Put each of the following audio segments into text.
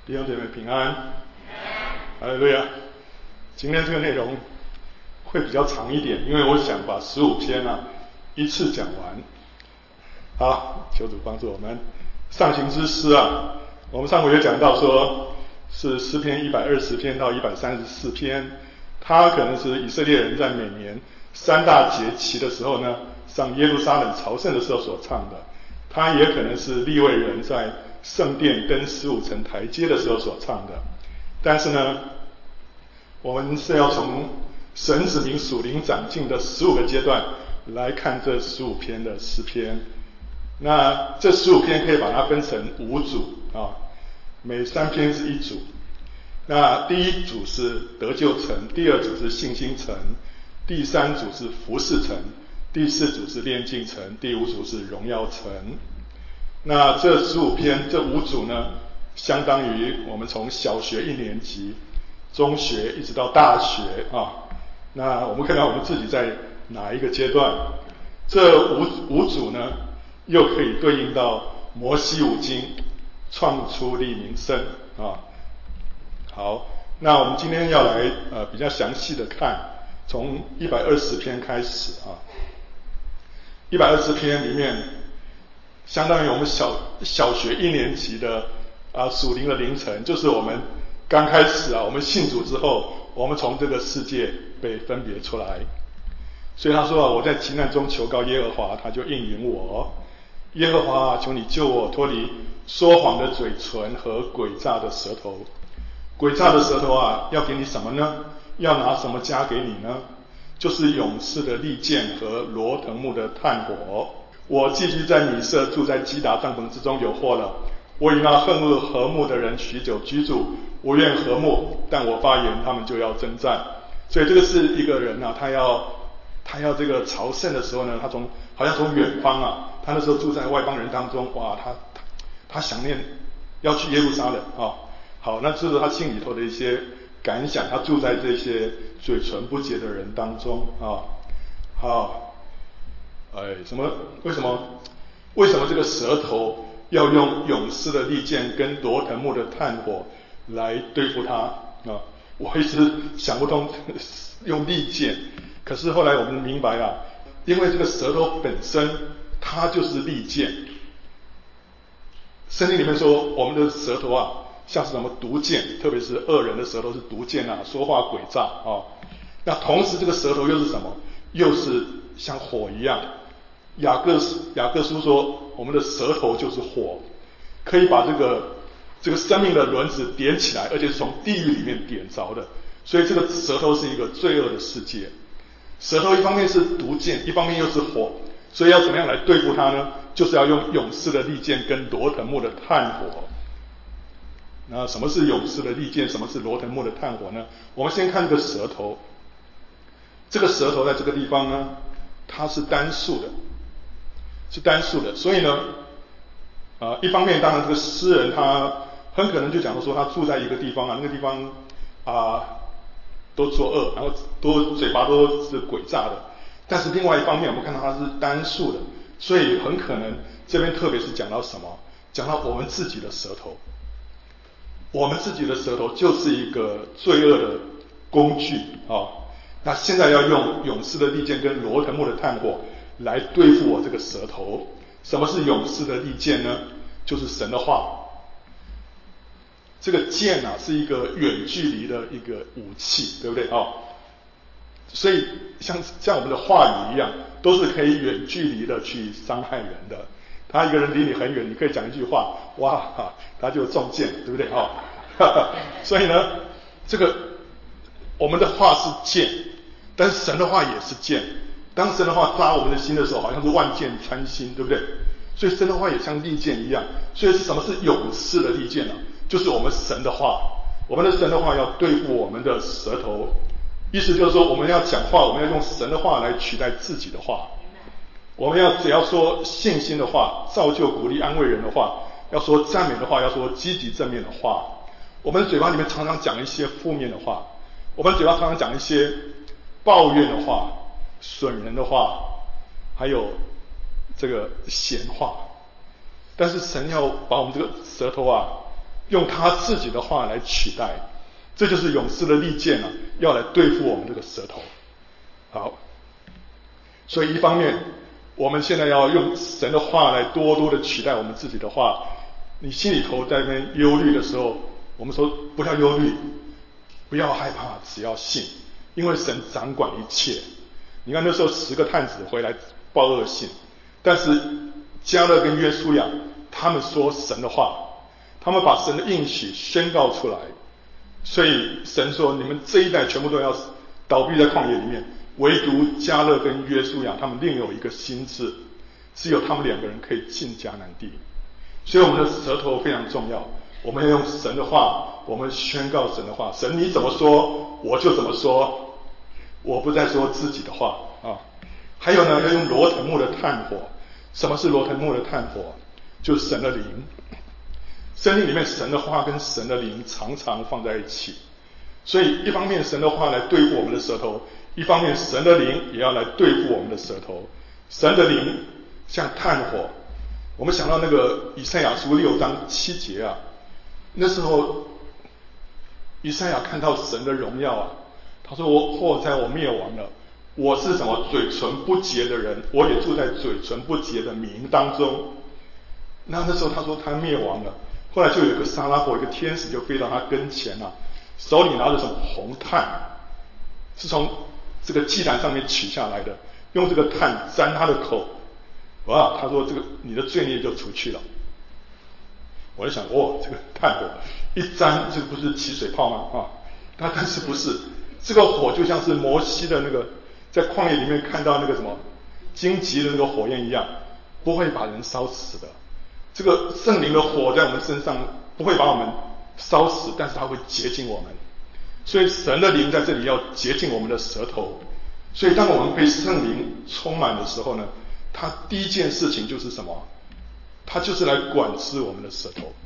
弟兄姐妹平安，哈利路亚。今天这个内容会比较长一点，因为我想把15篇一次讲完。好，求主帮助我们。上行之诗我们上回有讲到说是诗篇120篇到134篇，它可能是以色列人在每年3大节期的时候呢，上耶路撒冷朝圣的时候所唱的，它也可能是利未人在圣殿登15层台阶的时候所唱的。但是呢，我们是要从神子民属灵长进的15个阶段来看这15篇的诗篇。那这15篇可以把它分成5组每3篇是1组。那第一组是得救层，第二组是信心层，第3组是服侍层，第4组是炼净层，第5组是荣耀层。那这15篇这5组呢，相当于我们从小学1年级、中学一直到大学那我们看看我们自己在哪一个阶段。这五组呢，又可以对应到摩西五经，创出利民生好，那我们今天要来比较详细的看，从120篇开始120篇里面，相当于我们小学1年级的属灵的凌晨，就是我们刚开始我们信主之后，我们从这个世界被分别出来。所以他说我在急难中求告耶和华，他就应允我。耶和华求你救我脱离说谎的嘴唇和诡诈的舌头。诡诈的舌头要给你什么呢？要拿什么加给你呢？就是勇士的利剑和罗藤木的炭火。我寄居在米色，住在基达帐篷之中有祸了。我与那恨恶和睦的人许久居住，我愿和睦，但我发言他们就要征战。所以这个是一个人他要这个朝圣的时候呢，他好像从远方他那时候住在外邦人当中，他想念要去耶路撒冷好，那这是他心里头的一些感想，他住在这些嘴唇不洁的人当中好，为什么这个舌头要用勇士的利剑跟罗藤木的炭火来对付他我一直想不通用利剑，可是后来我们明白因为这个舌头本身它就是利剑。圣经里面说我们的舌头像是什么毒箭，特别是恶人的舌头是毒箭说话诡诈那同时这个舌头又是什么？又是像火一样。雅各书说我们的舌头就是火，可以把这个生命的轮子点起来，而且是从地狱里面点着的。所以这个舌头是一个罪恶的世界。舌头一方面是毒箭，一方面又是火，所以要怎么样来对付它呢？就是要用勇士的利剑跟罗藤木的炭火。那什么是勇士的利剑？什么是罗藤木的炭火呢？我们先看这个舌头。这个舌头在这个地方呢，它是单数的，所以呢一方面当然这个诗人他很可能就讲说他住在一个地方那个地方都作恶，然后嘴巴都是诡诈的。但是另外一方面我们看到它是单数的，所以很可能这边特别是讲到什么？讲到我们自己的舌头。我们自己的舌头就是一个罪恶的工具那现在要用勇士的利剑跟罗藤木的炭火来对付我这个舌头。什么是勇士的利剑呢？就是神的话。这个剑是一个远距离的一个武器，对不对所以像我们的话语一样，都是可以远距离的去伤害人的。他一个人离你很远，你可以讲一句话，他就中箭，对不对所以呢，这个我们的话是剑，但是神的话也是剑。当神的话扎我们的心的时候，好像是万箭穿心，对不对？所以神的话也像利剑一样。所以是什么是勇士的利剑呢？就是我们神的话。我们的神的话要对付我们的舌头，意思就是说我们要讲话，我们要用神的话来取代自己的话。我们只要说信心的话，造就鼓励安慰人的话，要说赞美的话，要说积极正面的话。我们的嘴巴里面常常讲一些负面的话，我们嘴巴常常讲一些抱怨的话、损人的话，还有这个闲话。但是神要把我们这个舌头用他自己的话来取代。这就是勇士的利剑要来对付我们这个舌头。好，所以一方面我们现在要用神的话来多多的取代我们自己的话。你心里头在那边忧虑的时候，我们说不要忧虑，不要害怕，只要信，因为神掌管一切。你看那时候10个探子回来报恶信，但是迦勒跟约书亚他们说神的话，他们把神的应许宣告出来，所以神说你们这一代全部都要倒闭在旷野里面，唯独迦勒跟约书亚他们另有一个心志，只有他们2个人可以进迦南地。所以我们的舌头非常重要，我们要用神的话，我们宣告神的话。神你怎么说我就怎么说，我不再说自己的话啊。还有呢，要用罗藤木的炭火。什么是罗藤木的炭火？就是神的灵。圣经里面神的话跟神的灵常常放在一起，所以一方面神的话来对付我们的舌头，一方面神的灵也要来对付我们的舌头。神的灵像炭火。我们想到那个以赛亚书6章7节那时候以赛亚看到神的荣耀他说祸哉我灭亡了，我是什么嘴唇不洁的人，我也住在嘴唇不洁的民当中。那时候他说他灭亡了，后来就有一个撒拉佛，一个天使就飞到他跟前手里拿着什么红炭，是从这个祭坛上面取下来的，用这个炭沾他的口。哇，他说这个你的罪孽就除去了。我就想，这个炭火一沾，这个不是起水泡吗？但是不是，这个火就像是摩西的那个在旷野里面看到那个什么荆棘的那个火焰一样，不会把人烧死的。这个圣灵的火在我们身上不会把我们烧死，但是它会洁净我们。所以神的灵在这里要洁净我们的舌头。所以当我们被圣灵充满的时候呢，他第一件事情就是什么？他就是来管制我们的舌头。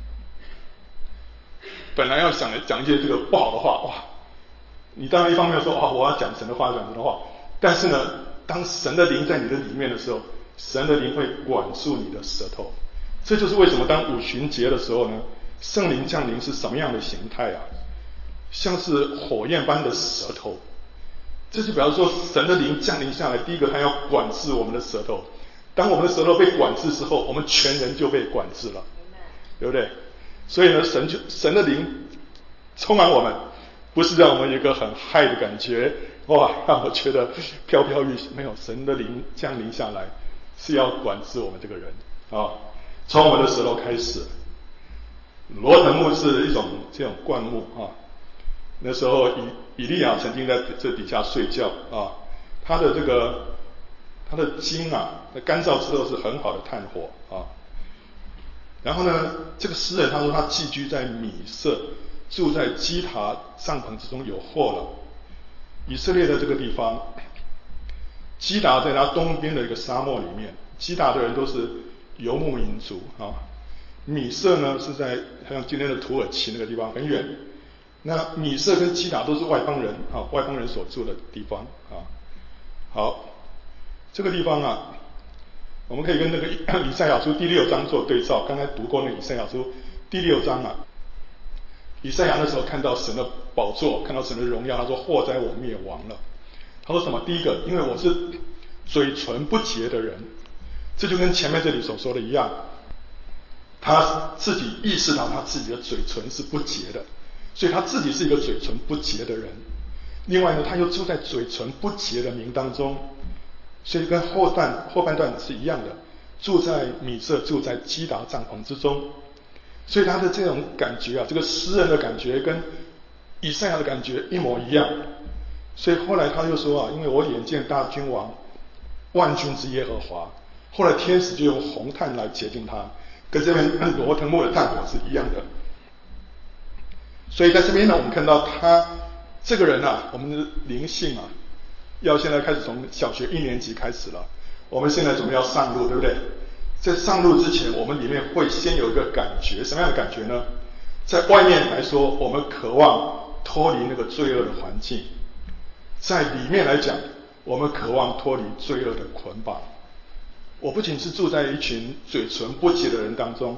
本来要讲一些这个不好的话，你当然一方面说我要讲神的话，讲神的话，但是呢，当神的灵在你的里面的时候，神的灵会管束你的舌头。这就是为什么当五旬节的时候呢，圣灵降临是什么样的形态像是火焰般的舌头。这就表示说神的灵降临下来，第一个他要管制我们的舌头。当我们的舌头被管制之后，我们全人就被管制了，对不对？所以呢，神的灵充满我们，不是让我们有一个很嗨的感觉，让我觉得飘飘欲仙。没有，神的灵降临下来是要管制我们这个人从我们的舌头开始。罗藤木是一种这种灌木那时候以利亚曾经在这底下睡觉他的筋在干燥之后是很好的炭火然后呢，这个诗人他说他寄居在米色，住在基塔帐篷之中，有祸了。以色列的这个地方，基达在他东边的一个沙漠里面，基达的人都是游牧民族米色呢是在像今天的土耳其那个地方很远。那米色跟基达都是外邦人外邦人所住的地方好，这个地方我们可以跟那个以赛亚书第6章做对照。刚才读过那个以赛亚书第6章以赛亚那时候看到神的宝座，看到神的荣耀，他说祸哉我灭亡了。他说什么？第一个，因为我是嘴唇不洁的人。这就跟前面这里所说的一样，他自己意识到他自己的嘴唇是不洁的，所以他自己是一个嘴唇不洁的人。另外呢，他又住在嘴唇不洁的民当中，所以跟后半段是一样的，住在米色，住在基达帐篷之中。所以他的这种感觉这个诗人的感觉跟以赛亚的感觉一模一样。所以后来他又说因为我眼见大君王万军之耶和华，后来天使就用红炭来洁净他，跟这边罗藤木的炭火是一样的。所以在这边呢，我们看到他这个人我们的灵性要现在开始从小学1年级开始了。我们现在准备要上路，对不对？在上路之前，我们里面会先有一个感觉，什么样的感觉呢？在外面来说，我们渴望脱离那个罪恶的环境；在里面来讲，我们渴望脱离罪恶的捆绑。我不仅是住在一群嘴唇不洁的人当中，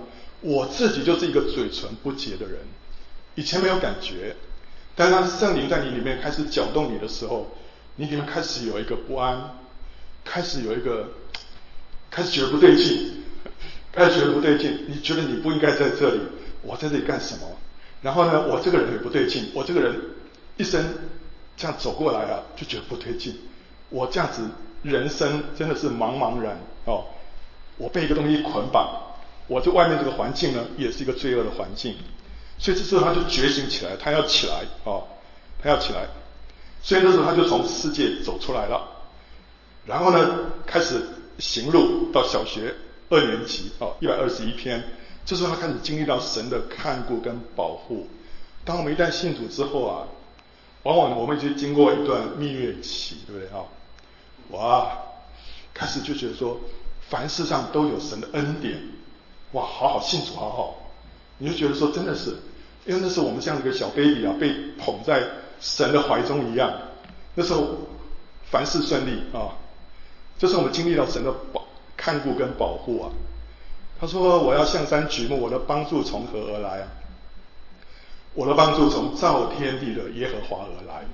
我自己就是一个嘴唇不洁的人，以前没有感觉，但当圣灵在你里面开始搅动你的时候，你里面开始有一个不安，开始觉得不对劲，你觉得你不应该在这里，我在这里干什么？然后呢，我这个人也不对劲，我这个人一生这样走过来啊，就觉得不对劲，我这样子人生真的是茫茫然哦，我被一个东西捆绑，我这外面这个环境呢，也是一个罪恶的环境，所以这时候他就觉醒起来，他要起来哦，他要起来，所以那时候他就从世界走出来了，然后呢，开始行路到小学2年级哦，121篇，这时候他开始经历到神的看顾跟保护。当我们一旦信主之后啊，往往我们已经经过一段蜜月期，对不对啊？哇，开始就觉得说，凡事上都有神的恩典，哇，好好信主，好好，你就觉得说真的是，因为那时候我们像一个小 baby 啊，被捧在神的怀中一样，那时候凡事顺利啊，这是我们经历到神的看顾跟保护啊。他说：“我要向山举目，我的帮助从何而来啊？我的帮助从造天地的耶和华而来。”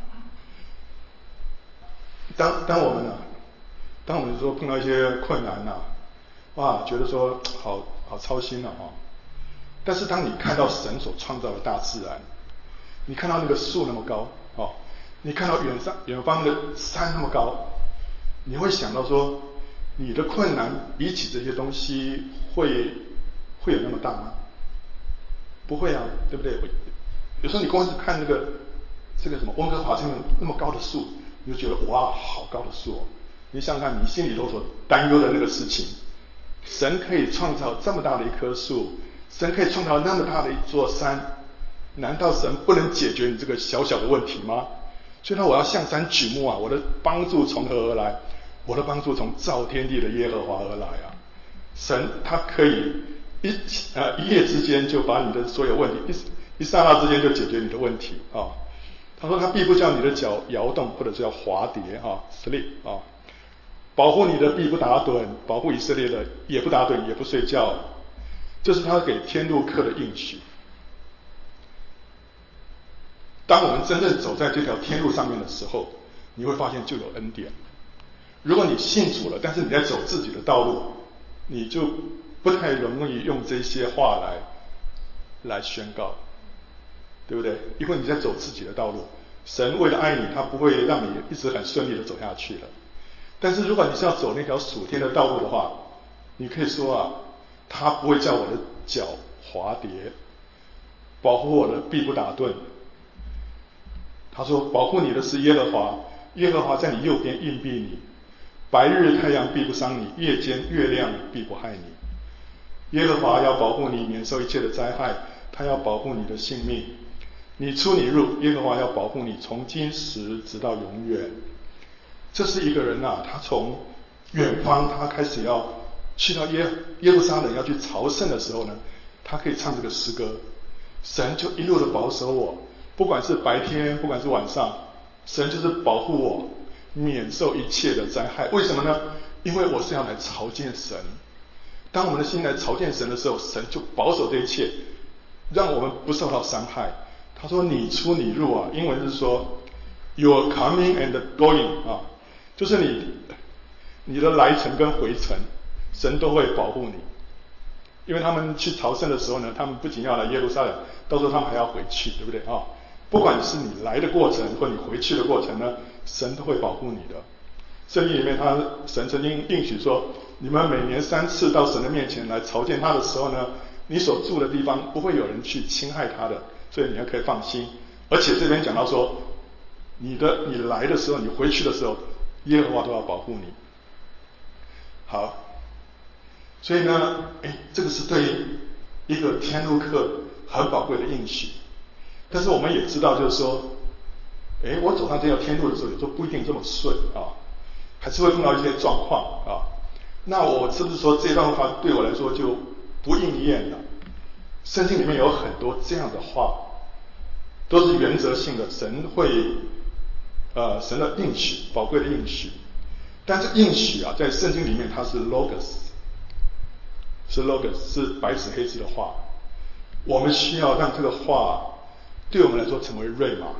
当我们说碰到一些困难啊，哇，觉得说好操心啊，但是当你看到神所创造的大自然，你看到那个树那么高哦，你看到远方的山那么高，你会想到说，你的困难比起这些东西会有那么大吗？不会啊，对不对？有时候你光是看这个什么温哥华这那么高的树，你就觉得哇，好高的树哦！你想想看，你心里头所担忧的那个事情，神可以创造这么大的一棵树，神可以创造那么大的一座山，难道神不能解决你这个小小的问题吗？所以呢，我要向山举目啊！我的帮助从何而来？我的帮助从造天地的耶和华而来啊！神他可以一夜之间就把你的所有问题，一刹那之间就解决你的问题啊！他说他必不叫你的脚摇动，或者是要滑跌啊 ，slip 啊，保护你的必不打盹，保护以色列的也不打盹也不睡觉，这是他给天路客的应许。当我们真正走在这条天路上面的时候，你会发现就有恩典。如果你信主了，但是你在走自己的道路，你就不太容易用这些话来宣告，对不对？因为你在走自己的道路，神为了爱你，他不会让你一直很顺利的走下去了。但是如果你是要走那条属天的道路的话，你可以说啊，他不会叫我的脚滑跌，保护我的必不打盹。他说保护你的是耶和华，耶和华在你右边荫庇你，白日太阳必不伤你，夜间月亮必不害你。耶和华要保护你免受一切的灾害，他要保护你的性命，你出你入，耶和华要保护你从今时直到永远。这是一个人啊，他从远方他开始要去到耶路撒冷要去朝圣的时候呢，他可以唱这个诗歌，神就一路的保守我，不管是白天不管是晚上，神就是保护我免受一切的灾害。为什么呢？因为我是要来朝见神。当我们的心来朝见神的时候，神就保守这一切，让我们不受到伤害。他说你出你入啊，英文是说 your coming and going 啊，就是你的来程跟回程，神都会保护你。因为他们去朝圣的时候呢，他们不仅要来耶路撒冷，到时候他们还要回去，对不对啊？不管是你来的过程或你回去的过程呢，神都会保护你的。圣经里面神曾经应许说，你们每年3次到神的面前来朝见他的时候呢，你所住的地方不会有人去侵害他的，所以你还可以放心。而且这边讲到说，你来的时候，你回去的时候，耶和华都要保护你。好，所以呢，这个是对一个天路客很宝贵的应许。但是我们也知道，就是说，我走上这条天路的时候，有时候不一定这么顺啊，还是会碰到一些状况啊。那我是不是说这段话对我来说就不应验了？圣经里面有很多这样的话，都是原则性的，神的应许，宝贵的应许。但是应许啊，在圣经里面它是 logos， 是 logos， 是白纸黑字的话。我们需要让这个话对我们来说成为瑞玛，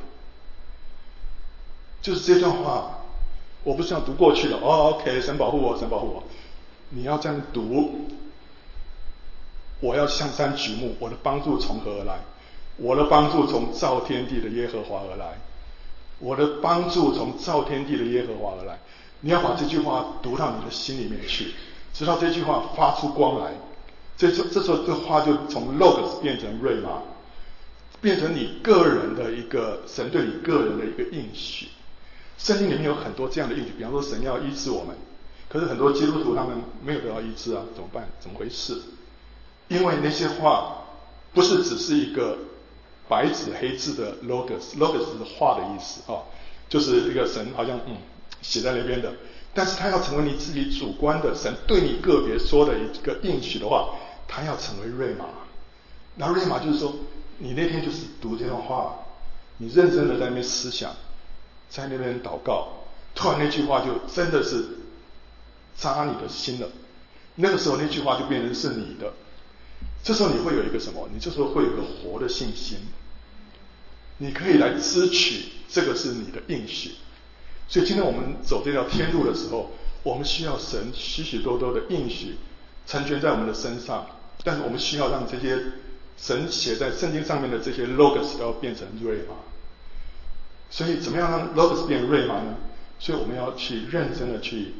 就是这段话，我不是要读过去的，OK， 神保护我，神保护我。你要这样读，我要向山举目，我的帮助从何而来？我的帮助从造天地的耶和华而来。我的帮助从造天地的耶和华而来。你要把这句话读到你的心里面去，直到这句话发出光来。这时候这话就从 logos 变成瑞玛，变成你个人的一个神对你个人的一个应许。圣经里面有很多这样的应许，比方说神要医治我们，可是很多基督徒他们没有得到医治啊，怎么办？怎么回事？因为那些话不是只是一个白纸黑字的 logos 是话的意思啊，就是一个神好像写在那边的，但是他要成为你自己主观的神对你个别说的一个应许的话，他要成为瑞玛。那瑞玛就是说，你那天就是读这段话，你认真的在那边思想，在那边祷告，突然那句话就真的是扎你的心了。那个时候那句话就变成是你的，这时候你会有一个什么？你这时候会有一个活的信心，你可以来支取这个是你的应许。所以今天我们走这条天路的时候，我们需要神许许多多的应许成全在我们的身上，但是我们需要让这些神写在圣经上面的这些 logos 要变成瑞玛。所以怎么样让 logos 变瑞玛呢？所以我们要去认真的去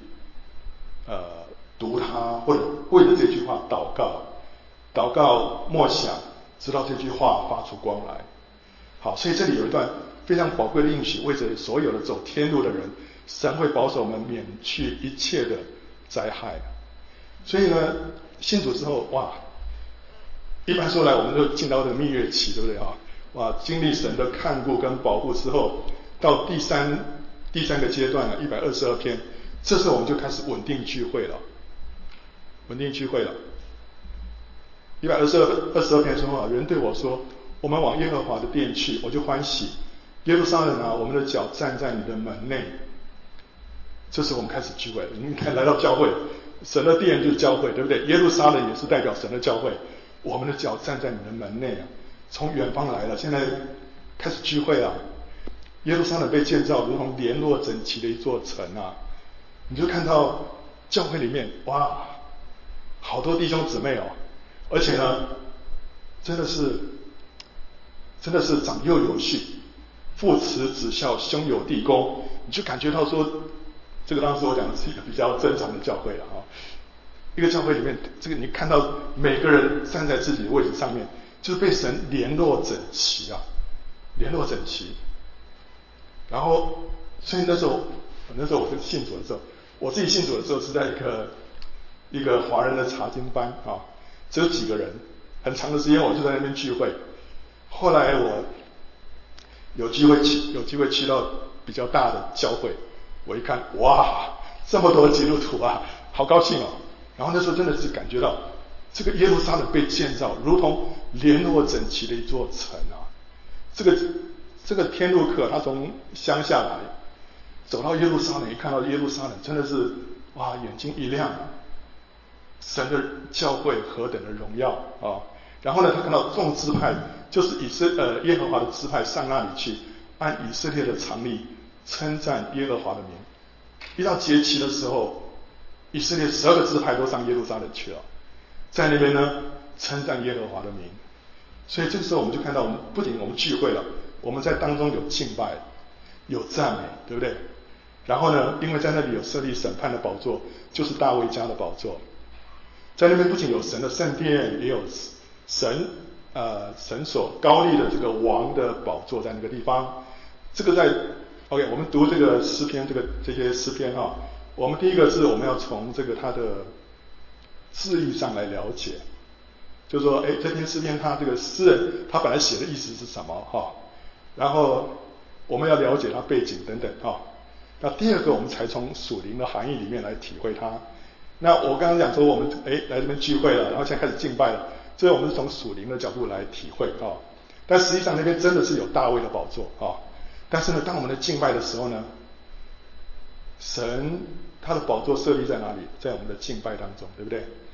读它，或者为了这句话祷告默想，直到这句话发出光来。好，所以这里有一段非常宝贵的应许，为着所有的走天路的人，神会保守我们免去一切的灾害。所以呢，信主之后，哇，一般说来我们就进到这个蜜月期，对不对啊？哇，经历神的看顾跟保护之后，到第三个阶段了，122篇，这时候我们就开始稳定聚会了。122篇说啊，人对我说，我们往耶和华的殿去，我就欢喜。耶路撒冷啊，我们的脚站在你的门内。这时候我们开始聚会了。你看，来到教会，神的殿就是教会，对不对？耶路撒冷也是代表神的教会。我们的脚站在你的门内啊，从远方来了，现在开始聚会啊。耶路撒冷被建造如同联络整齐的一座城啊，你就看到教会里面，哇，好多弟兄姊妹哦，而且呢，真的是长幼有序，父慈子孝，兄友弟恭，你就感觉到说，这个当时我讲的是一个比较正常的教会了啊。一个教会里面，这个你看到每个人站在自己的位置上面，就是被神联络整齐啊，联络整齐。然后，所以那时候我是信主的时候，我自己信主的时候是在一个华人的查经班啊，只有几个人，很长的时间我就在那边聚会。后来我有机会去到比较大的教会，我一看，哇，这么多基督徒啊，好高兴哦。然后那时候真的是感觉到，这个耶路撒冷被建造如同联络整齐的一座城啊。这个天路客他从乡下来，走到耶路撒冷，一看到耶路撒冷，真的是哇，眼睛一亮，神的教会何等的荣耀啊！然后呢，他看到众支派，就是耶和华的支派上那里去，按以色列的常例称赞耶和华的名。一到节期的时候，以色列12个支派都上耶路撒冷去了，在那边呢称赞耶和华的名。所以这个时候我们就看到，不仅我们聚会了，我们在当中有敬拜，有赞美，对不对？然后呢，因为在那里有设立审判的宝座，就是大卫家的宝座。在那边不仅有神的圣殿，也有神所高立的这个王的宝座在那个地方。这个在 OK， 我们读这个诗篇，这些诗篇啊，我们第一个是我们要从这个它的字义上来了解，就是说，这篇诗篇它这个诗人他本来写的意思是什么哈？然后我们要了解它背景等等哈。那第二个，我们才从属灵的含义里面来体会它。那我刚刚讲说，我们来这边聚会了，然后现在开始敬拜了，这我们是从属灵的角度来体会啊。但实际上那边真的是有大卫的宝座啊。但是呢，当我们的敬拜的时候呢，神他的宝座设立在哪里？在我们的敬拜当中，对不对？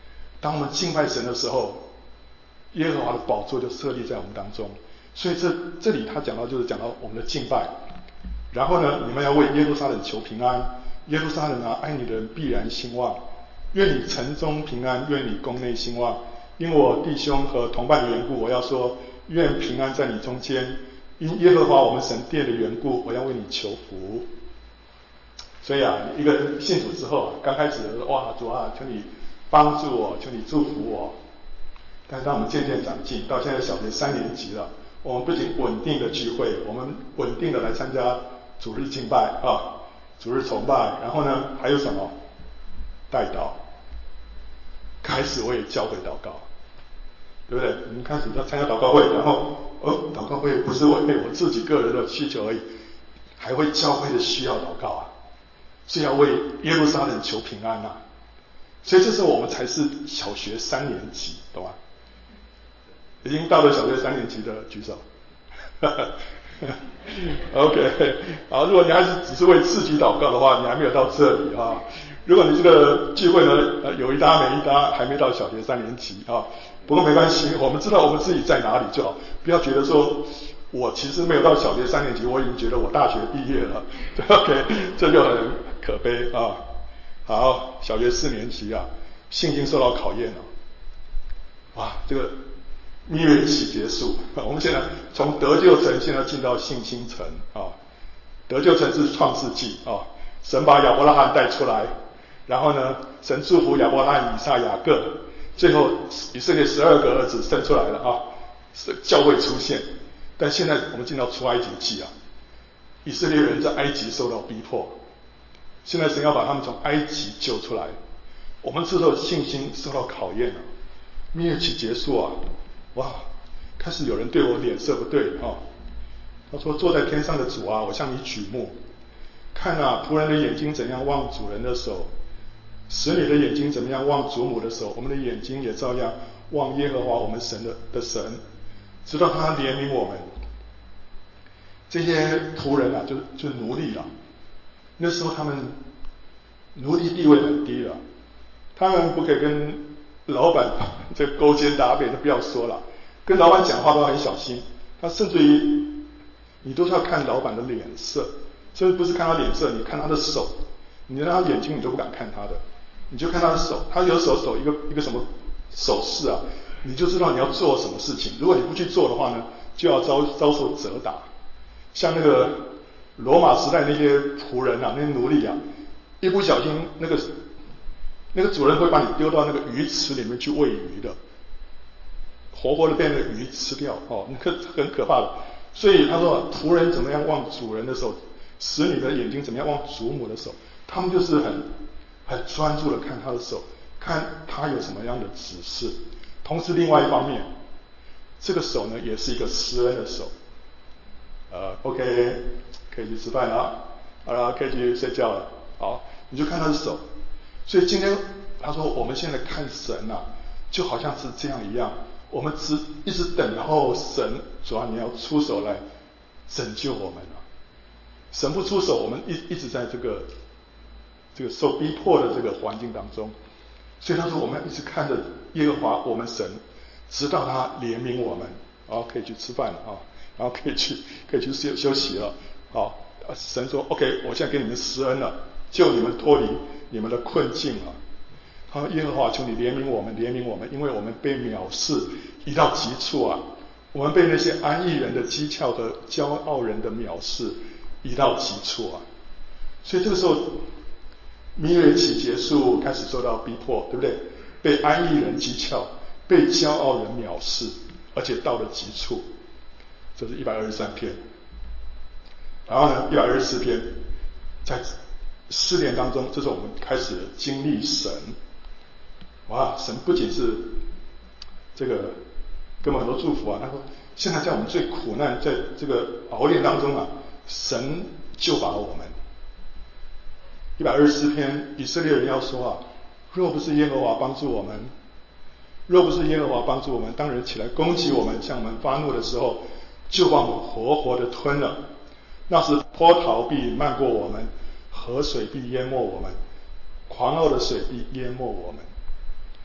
当我们敬拜神的时候，耶和华的宝座就设立在我们当中。所以这里他讲到我们的敬拜。然后呢，你们要为耶路撒冷求平安，耶路撒冷啊，爱你的人必然兴旺。愿你城中平安，愿你宫内兴旺。因我弟兄和同伴的缘故，我要说，愿平安在你中间。因耶和华我们神殿的缘故，我要为你求福。所以啊，一个人信主之后，刚开始的时候，哇，主啊，求你帮助我，求你祝福我。但是当我们渐渐长进，到现在小学3年级了，我们不仅稳定的聚会，我们稳定的来参加主日敬拜啊，主日崇拜，然后呢，还有什么？代祷。开始为教会祷告，对不对？我们开始要参加祷告会，然后祷告会不是为我自己个人的需求而已，还为教会的需要祷告啊，是要为耶路撒冷求平安啊。所以这时候我们才是小学3年级，懂吗？已经到了小学3年级的举手。OK， 好，如果你还是只是为自己祷告的话，你还没有到这里啊。如果你这个聚会呢，有一搭没一搭，还没到小学3年级啊，不过没关系，我们知道我们自己在哪里就好，不要觉得说我其实没有到小学3年级，我已经觉得我大学毕业了，OK， 这就很可悲啊。好，小学4年级啊，信心受到考验了，哇，这个蜜月期结束，我们现在从得救城现在进到信心城啊，得救城是创世纪啊，神把亚伯拉罕带出来。然后呢，神祝福亚伯拉罕、以撒、雅各，最后以色列12个儿子生出来了啊，教会出现。但现在我们进到出埃及记啊，以色列人在埃及受到逼迫，现在神要把他们从埃及救出来。我们这时候信心受到考验了，蜜月期结束啊，哇，开始有人对我脸色不对啊。他说：“坐在天上的主啊，我向你举目，看啊，仆人的眼睛怎样望主人的手。使你的眼睛怎么样望祖母的手，我们的眼睛也照样望耶和华我们神的神，直到他怜悯我们。”这些仆人啊，就奴隶了。那时候他们奴隶地位很低了，他们不可以跟老板这勾肩搭背，就不要说了，跟老板讲话都很小心。他甚至于你都是要看老板的脸色，甚至不是看他脸色，你看他的手，你连他眼睛你都不敢看他的。你就看他的手，他有手一个什么手势啊，你就知道你要做什么事情。如果你不去做的话呢，就要遭受责打。像那个罗马时代那些仆人啊，那些奴隶啊，一不小心那个主人会把你丢到那个鱼池里面去喂鱼的，活活的被那个鱼吃掉哦，那个很可怕的。所以他说，仆人怎么样望主人的手，使你的眼睛怎么样望祖母的手，他们就是很专注的看他的手，看他有什么样的指示。同时另外一方面，这个手呢也是一个施恩的手。OK， 可以去吃饭了，好了，可以去睡觉了。好，你就看他的手。所以今天他说，我们现在看神啊，就好像是这样一样，我们一直等候神，主要你要出手来拯救我们啊。神不出手，我们一直在这个受逼迫的这个环境当中。所以他说，我们要一直看着耶和华我们神，直到他怜悯我们。好，可以去吃饭了啊，然后可以去休息了。好，神说 OK， 我现在给你们施恩了，救你们脱离你们的困境了。他说，耶和华求你怜悯我们，怜悯我们，因为我们被藐视已到极处啊，我们被那些安逸人的讥诮和骄傲人的藐视已到极处啊。所以这个时候蜜月期结束，开始受到逼迫，对不对？被安逸人讥诮，被骄傲人藐视，而且到了极处。这是123篇。然后呢，124篇，在试炼当中，这是我们开始经历神。哇，神不仅是这个给我们很多祝福啊，他说现在在我们最苦难，在这个熬炼当中啊，神救拔我们。124篇，以色列人要说啊，若不是耶和华帮助我们，若不是耶和华帮助我们，当人起来攻击我们，向我们发怒的时候，就把我们活活的吞了。那时波涛必漫过我们，河水必淹没我们，狂傲的水必淹没我们。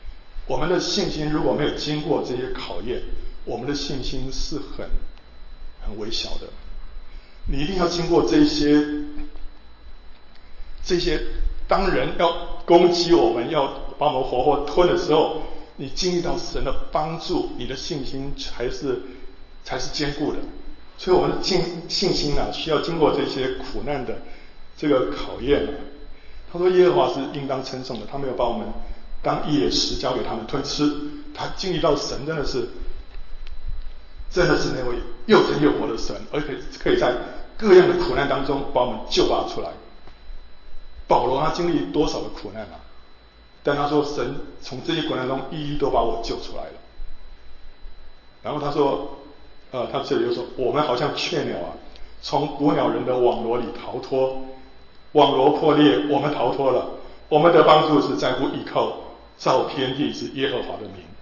我们的信心如果没有经过这些考验，我们的信心是很微小的。你一定要经过这些，当人要攻击我们，要把我们活活吞的时候，你经历到神的帮助，你的信心才是坚固的。所以我们的信心啊，需要经过这些苦难的这个考验啊。他说耶和华是应当称颂的，他没有把我们当一野食交给他们吞吃。他经历到神真的是那位又真又活的神，而且可以在各样的苦难当中把我们救拔出来。保罗他经历多少的苦难啊，但他说神从这些苦难中一一都把我救出来了。然后他说他这里又说，我们好像雀鸟啊，从捕鸟人的网罗里逃脱，网罗破裂，我们逃脱了。我们的帮助是在乎依靠造天地是耶和华的名。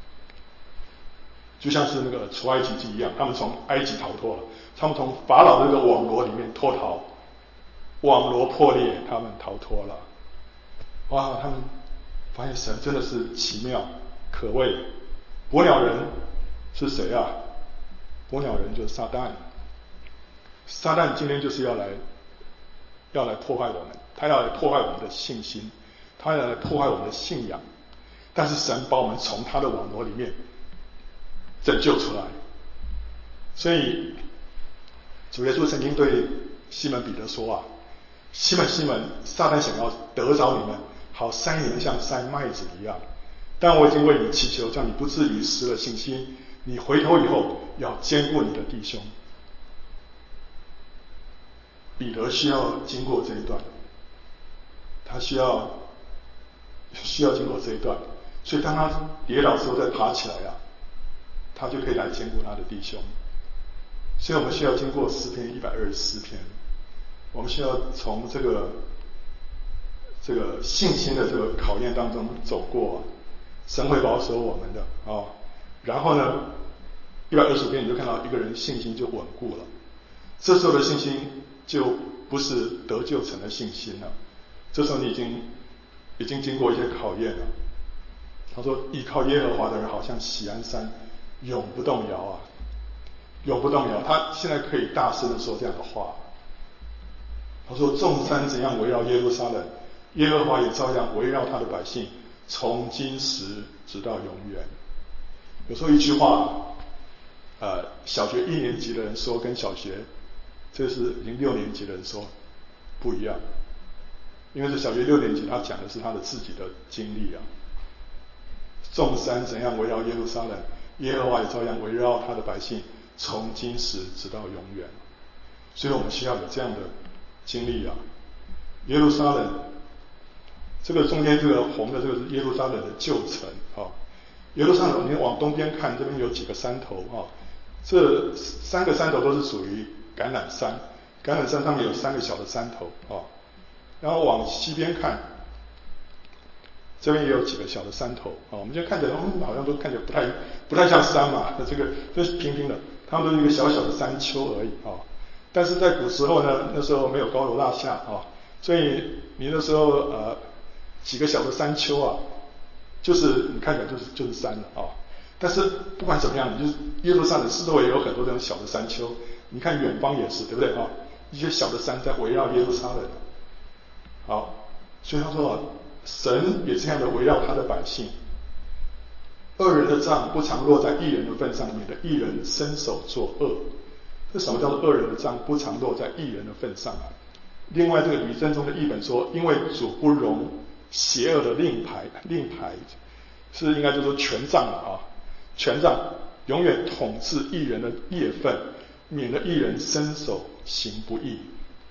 就像是那个出埃及记一样，他们从埃及逃脱了，他们从法老的这个网罗里面脱逃，网罗破裂，他们逃脱了。哇，他们发现神真的是奇妙可畏。捕鸟人是谁啊？捕鸟人就是撒旦。撒旦今天就是要来破坏我们，他要来破坏我们的信心，他要来破坏我们的信仰。但是神把我们从他的网罗里面拯救出来。所以主耶稣曾经对西门彼得说啊，西门西门，撒旦想要得着你们，好筛你们像筛麦子一样，但我已经为你祈求，叫你不至于失了信心。你回头以后要坚固你的弟兄。彼得需要经过这一段，他需要经过这一段，所以当他跌倒之后再爬起来啊，他就可以来兼顾他的弟兄。所以我们需要经过诗篇124篇，我们需要从这个信心的这个考验当中走过，神会保守我们的啊。然后呢，125篇你就看到一个人信心就稳固了，这时候的信心就不是得救成的信心了，这时候你已经经过一些考验了。他说依靠耶和华的人好像锡安山，永不动摇啊，永不动摇。他现在可以大声的说这样的话。他说众山怎样围绕耶路撒冷，耶和华也照样围绕他的百姓，从今时直到永远。有时候一句话小学1年级的人说跟小学这是已经6年级的人说不一样，因为是小学6年级他讲的是他的自己的经历啊。众山怎样围绕耶路撒冷，耶和华也照样围绕他的百姓，从今时直到永远。所以我们需要有这样的经历啊。耶路撒冷这个中间这个红的这个是耶路撒冷的旧城啊。耶路撒冷你往东边看，这边有几个山头啊，这3个山头都是属于橄榄山，橄榄山上面有3个小的山头啊。然后往西边看，这边也有几个小的山头啊。我们就看起来好像都看起来不太像山嘛，这个都是平平的，它们都是一个小小的山丘而已啊。但是在古时候呢，那时候没有高楼大厦啊，所以你那时候几个小的山丘啊，就是你看起来就是山了啊。但是不管怎么样，就是耶路撒冷四周也有很多这种小的山丘，你看远方也是，对不对啊？一些小的山在围绕耶路撒冷。好，所以他说神也这样的围绕他的百姓。恶人的杖不常落在义人的份上，免得义人伸手作恶。这什么叫做恶人的杖不常落在义人的份上啊？另外这个吕正中的译本说，因为主不容邪恶的令牌是应该就是说权杖了啊，权杖永远统治义人的业份，免得义人伸手行不义。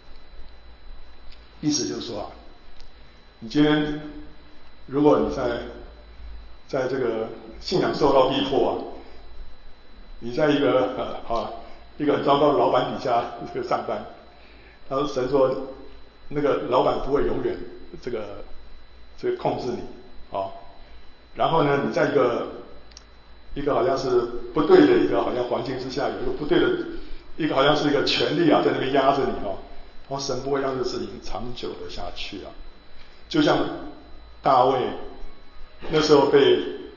意思就是说啊，你今天如果你在这个信仰受到逼迫啊，你在一个很糟糕的老板底下这个上班，然后神说那个老板不会永远这个控制你啊。然后呢，你在一个好像是不对的一个好像环境之下，有一个不对的一个好像是一个权力啊在那边压着你啊，然后神不会让这个事情长久的下去啊。就像大卫那时候被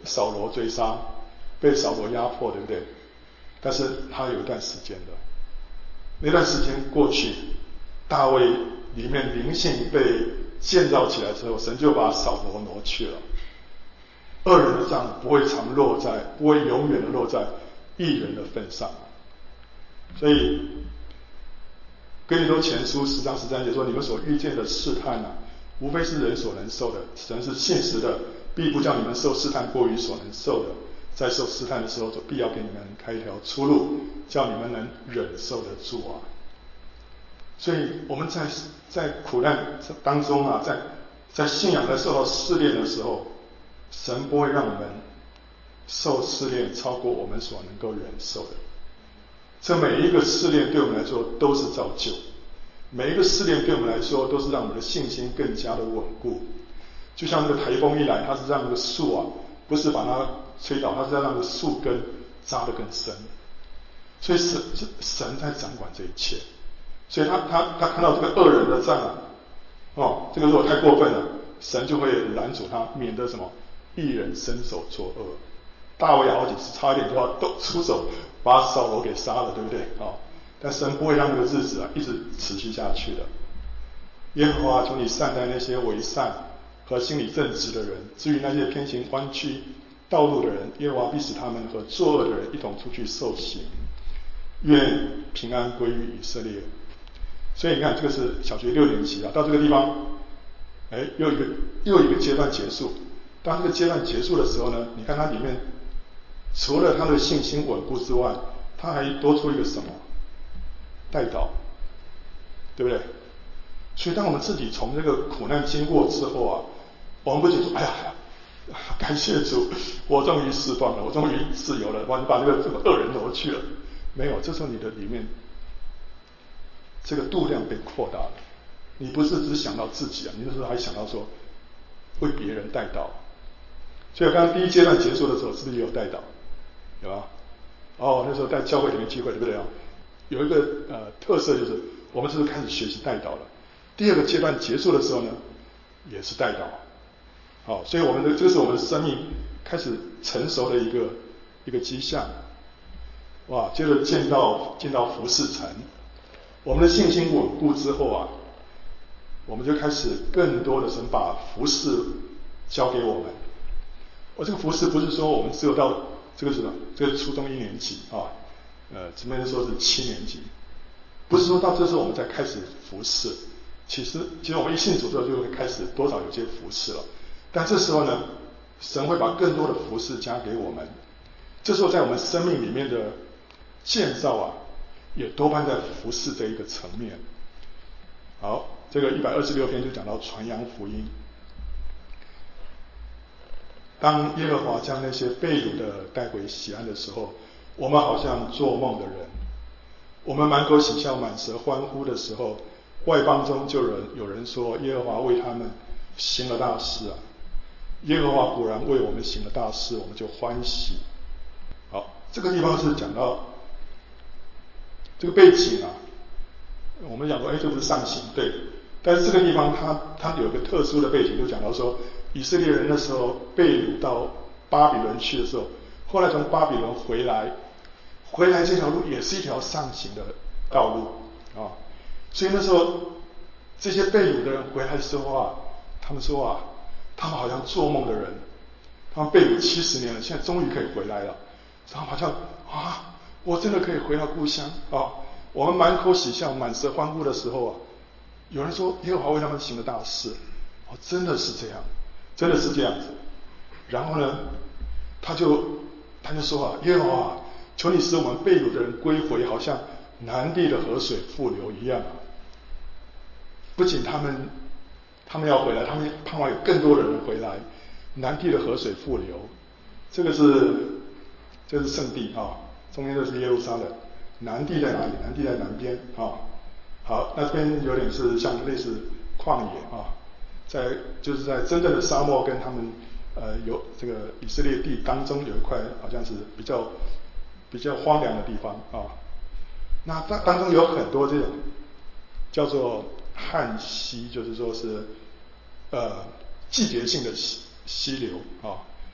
扫罗追杀，被扫罗压迫，对不对？但是他有一段时间的，那段时间过去，大卫里面灵性被建造起来之后，神就把扫罗挪去了。恶人的杖不会不会永远的落在义人的份上。所以哥林多前书10章13节说：“你们所遇见的试探啊，无非是人所能受的。神是信实的，必不叫你们受试探过于所能受的。在受试探的时候，就必要给你们开一条出路，叫你们能忍受得住啊。”所以我们在苦难当中啊，在信仰在受到试炼的时候，神不会让我们受试炼超过我们所能够忍受的。这每一个试炼对我们来说都是造就，每一个试炼对我们来说都是让我们的信心更加的稳固。就像那个台风一来，它是让那个树啊，不是把它吹倒，它是要让那个树根扎得更深。所以神在掌管这一切。所以他看到这个恶人的杖啊，这个如果太过分了，神就会拦阻他，免得什么义人伸手作恶。大卫好几次差一点就要出手把扫罗给杀了，对不对？但神不会让这个日子啊一直持续下去的。耶和华求你善待那些为善和心理正直的人，至于那些偏行弯曲道路的人，耶和华必使他们和作恶的人一同出去受刑。愿平安归于以色列。所以你看，这个是小学6年级啊，到这个地方，又一个阶段结束。当这个阶段结束的时候呢，你看它里面除了他的信心稳固之外，他还多出一个什么？代祷，对不对？所以当我们自己从这个苦难经过之后啊，我们不仅说哎呀，感谢主，我终于释放了，我终于自由了，你把这个恶人挪去了。没有，这时候你的里面这个度量被扩大了，你不是只想到自己啊，你那时候还想到说为别人代祷。所以刚刚第一阶段结束的时候，是不是也有代祷？有啊。那时候在教会里面聚会，对不对啊？有一个特色就是，我们是不是开始学习代祷了？第二个阶段结束的时候呢，也是代祷。所以这是我们的生命开始成熟的一个迹象。哇，接着进到服事城，我们的信心稳固之后啊，我们就开始更多的神把服事交给我们。这个服事不是说我们只有到这个初中1年级啊，姊妹说是7年级，不是说到这时候我们才开始服事。其实我们一信主之后就会开始多少有些服事了，但这时候呢，神会把更多的服事加给我们。这时候在我们生命里面的建造啊，也多半在服事这一个层面。好，这个126篇就讲到传扬福音。当耶和华将那些被掳的带回西安的时候，我们好像做梦的人。我们满口喜笑，满舌欢呼的时候，外邦中就有人说，耶和华为他们行了大事啊！耶和华果然为我们行了大事，我们就欢喜。好，这个地方是讲到这个背景啊，我们讲说，这不是上行，对。但是这个地方它有一个特殊的背景，就讲到说，以色列人那时候被掳到巴比伦去的时候，后来从巴比伦回来这条路也是一条上行的道路啊。所以那时候这些被掳的人回来的时候啊，他们说啊，他们好像做梦的人，他们被掳70年了，现在终于可以回来了，他们好像我真的可以回到故乡啊！我们满口喜笑，满舌欢呼的时候啊，有人说耶和华为他们行了大事，真的是这样，真的是这样子。然后呢，他就说啊，耶和华，求你使我们被掳的人归回，好像南地的河水复流一样。不仅他们要回来，他们盼望有更多的人回来，南地的河水复流。这是圣地啊，中间就是耶路撒冷。南地在哪里？南地在南边啊。好，那这边有点是像类似旷野啊，就是在真正的沙漠跟他们有这个以色列地当中有一块好像是比较荒凉的地方啊。那当中有很多这种叫做旱溪，就是说是季节性的溪流啊。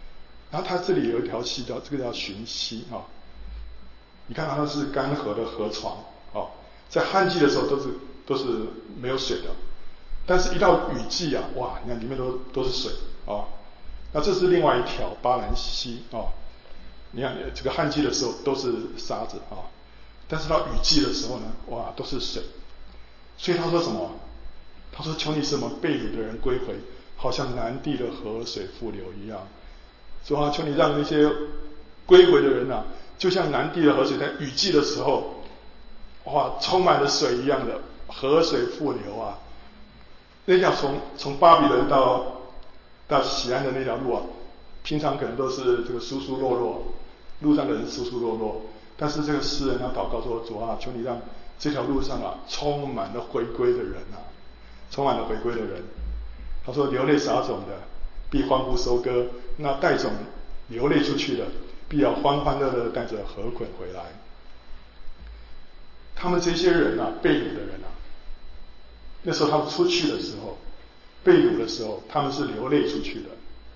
然后它这里有一条溪这个叫浔溪啊。你看它是干涸的河床啊，在旱季的时候都是没有水的，但是一到雨季啊，哇，你看里面都是水啊。那这是另外一条巴兰溪啊，你看这个旱季的时候都是沙子啊，但是到雨季的时候呢，哇，都是水。所以他说什么？他说：“求你使我们被掳的人归回，好像南地的河水复流一样。”主啊，求你让那些归回的人啊，就像南地的河水在雨季的时候，哇，充满了水一样的河水复流啊。那条从巴比伦到西安的那条路啊，平常可能都是这个疏疏落落，路上的人疏疏落落，但是这个诗人他祷告说：“主啊，求你让这条路上啊，充满了回归的人啊，充满了回归的人。”他说：“流泪撒种的，必欢呼收割；那带种流泪出去的，必要欢欢乐乐带着禾捆回来。”他们这些人啊，被掳的人啊，那时候他们出去的时候，被掳的时候，他们是流泪出去的。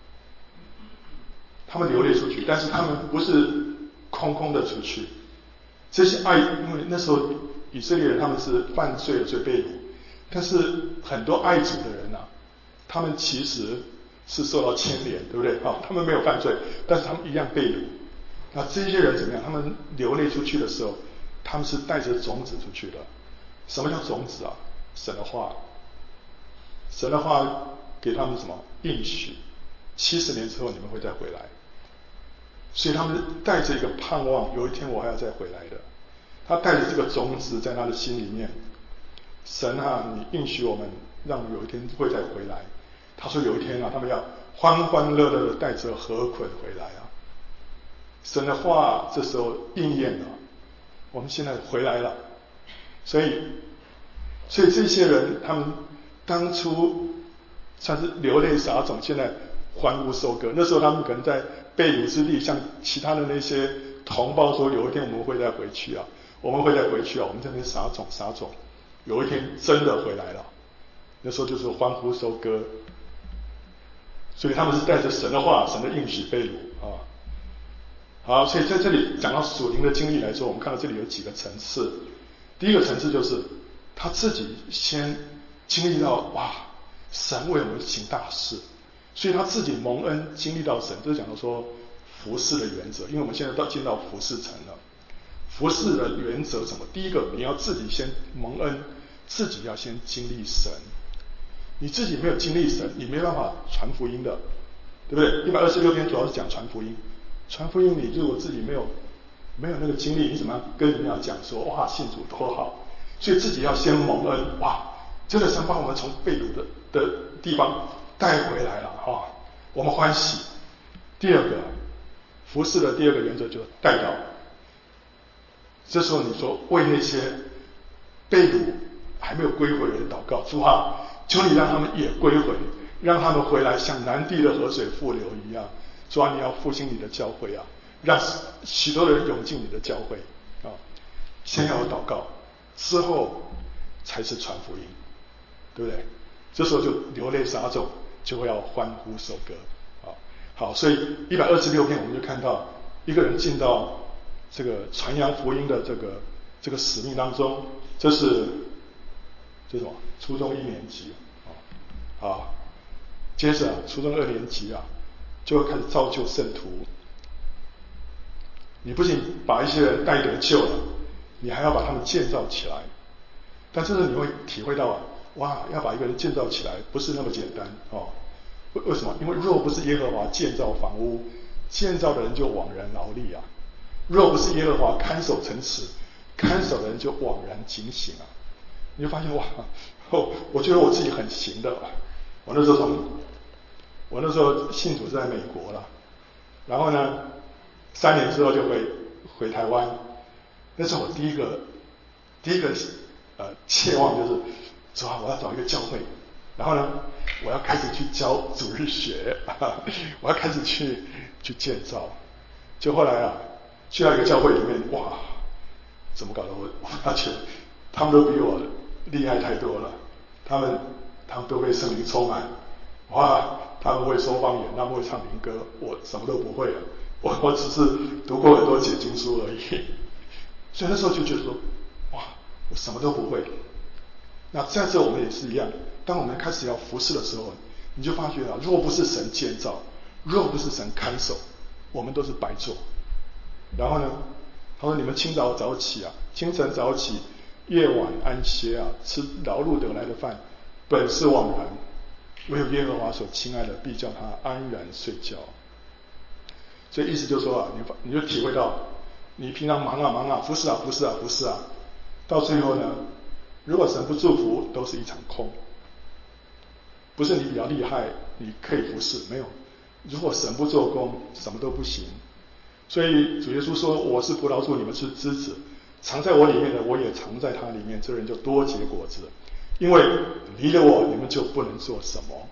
他们流泪出去，但是他们不是空空的出去。这些因为那时候以色列人他们是犯罪了，所以被掳。但是很多爱主的人啊，他们其实是受到牵连，对不对？他们没有犯罪，但是他们一样被掳。那这些人怎么样？他们流泪出去的时候，他们是带着种子出去的。什么叫种子啊？神的话，神的话给他们什么应许？70年之后你们会再回来。所以他们带着一个盼望，有一天我还要再回来的。他带着这个种子在他的心里面。神啊，你应许我们，让我们有一天会再回来。他说有一天啊，他们要欢欢乐乐的带着禾捆回来啊。神的话这时候应验了，我们现在回来了。所以这些人他们当初算是流泪撒种，现在欢呼收割。那时候他们可能在被掳之地，向其他的那些同胞说，有一天我们会再回去啊，我们会再回去啊，我们在那边撒种，有一天真的回来了。那时候就是欢呼收割。所以他们是带着神的话、神的应许被掳啊。好，所以在这里讲到属灵的经历来说，我们看到这里有几个层次。第一个层次就是他自己先经历到哇，神为我们行大事，所以他自己蒙恩经历到神。这是讲到说服事的原则，因为我们现在进到服事层了。服事的原则什么？第一个，你要自己先蒙恩，自己要先经历神。你自己没有经历神，你没办法传福音的，对不对？126篇主要是讲传福音。传福音，你如果自己没有那个经历，你怎么样跟人家讲说哇信主多好？所以自己要先蒙恩，哇，真的神把我们从被掳的地方带回来了哈，我们欢喜。第二个，服事的第二个原则就是代祷。这时候你说为那些被掳还没有归回的人祷告，主啊，求你让他们也归回，让他们回来像南地的河水复流一样。主啊，你要复兴你的教会啊，让许多人涌进你的教会啊。先要有祷告，之后才是传福音，对不对？这时候就流泪撒种，就会要欢呼收割啊。好，所以126篇我们就看到一个人进到这个传扬福音的这个使命当中。这是什么？初中1年级啊。接着初中2年级啊，就会开始造就圣徒。你不仅把一些人带得救了，你还要把他们建造起来。但这时你会体会到哇，要把一个人建造起来不是那么简单哦。为什么？因为若不是耶和华建造房屋，建造的人就枉然劳力啊；若不是耶和华看守城池，看守的人就枉然警醒啊。你就发现哇，我觉得我自己很行的。我那时候信主是在美国了，然后呢，3年之后就回台湾。那是我第一个切望，就是说我要找一个教会，然后呢，我要开始去教主日学，我要开始去建造。就后来啊，去到一个教会里面，哇，怎么搞的？我发觉他们都比我厉害太多了，他们都被圣灵充满，哇， 他们会说方言，他们会唱灵歌，我什么都不会了，我只是读过很多解经书而已。所以那时候就觉得说，哇，我什么都不会。那在这我们也是一样，当我们开始要服侍的时候，你就发觉啊，若不是神建造，若不是神看守，我们都是白做。然后呢，他说你们清早早起啊，清晨早起，夜晚安歇啊，吃劳碌得来的饭，本是枉然。唯有耶和华所亲爱的，必叫他安然睡觉。所以意思就是说啊，你就体会到，你平常忙啊，服侍啊，到最后呢，如果神不祝福，都是一场空。不是你比较厉害，你可以服侍，没有。如果神不做工，什么都不行。所以主耶稣说：“我是葡萄树，你们是枝子，藏在我里面的，我也藏在他里面，这人就多结果子。因为离了我，你们就不能做什么。”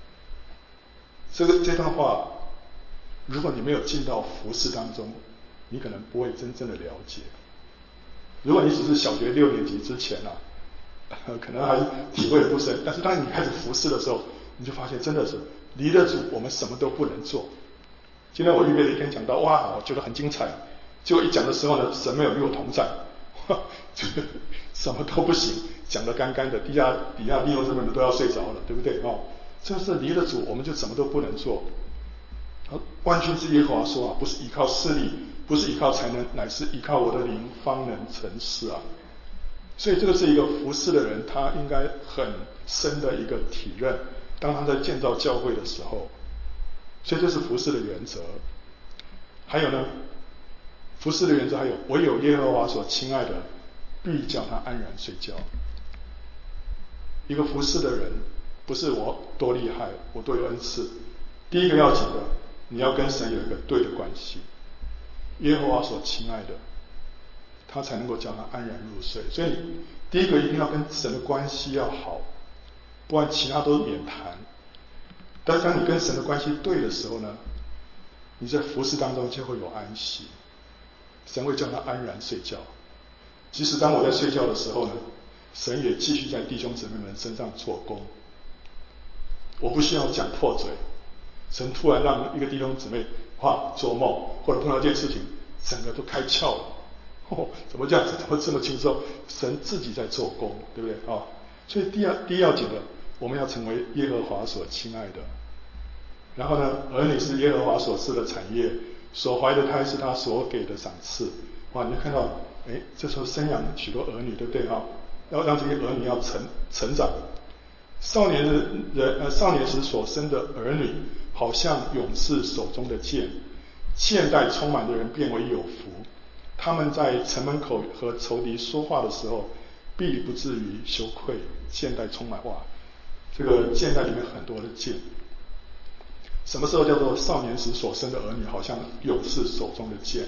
这段话，如果你没有进到服侍当中，你可能不会真正的了解。如果你只是小学6年级之前啊，可能还体会不深。但是当你开始服侍的时候，你就发现真的是离了主，我们什么都不能做。今天我预备了一篇讲道，哇，我觉得很精彩。结果一讲的时候呢，神没有与我同在，什么都不行，讲得干干的，底下弟兄姊妹们都要睡着了，对不对？这是离了主，我们就什么都不能做。万军之耶和华说啊，不是依靠势力，不是依靠才能，乃是依靠我的灵，方能成事啊。所以这个是一个服侍的人，他应该很深的一个体认。当他在建造教会的时候，所以这是服侍的原则。还有呢，服侍的原则还有，唯有耶和华所亲爱的，必叫他安然睡觉。一个服侍的人，不是我多厉害，我多有恩赐。第一个要紧的，你要跟神有一个对的关系。耶和华所亲爱的，他才能够叫他安然入睡。所以第一个一定要跟神的关系要好，不然其他都免谈。但当你跟神的关系对的时候呢，你在服侍当中就会有安息，神会叫他安然睡觉。即使当我在睡觉的时候呢，神也继续在弟兄姊妹们身上做工。我不需要讲破嘴，神突然让一个弟兄姊妹做梦，或者碰到一件事情，整个都开窍了。怎么这样子？怎么这么轻松？神自己在做工，对不对？所以第一要紧的，我们要成为耶和华所亲爱的。然后呢，儿女是耶和华所赐的产业，所怀的胎是他所给的赏赐。你就看到，这时候生养许多儿女，对不对？要让这些儿女要成长。少年时所生的儿女，好像勇士手中的剑，剑带充满的人变为有福。他们在城门口和仇敌说话的时候，必不至于羞愧。剑带充满，这个剑带里面很多的剑。什么时候叫做少年时所生的儿女，好像勇士手中的剑？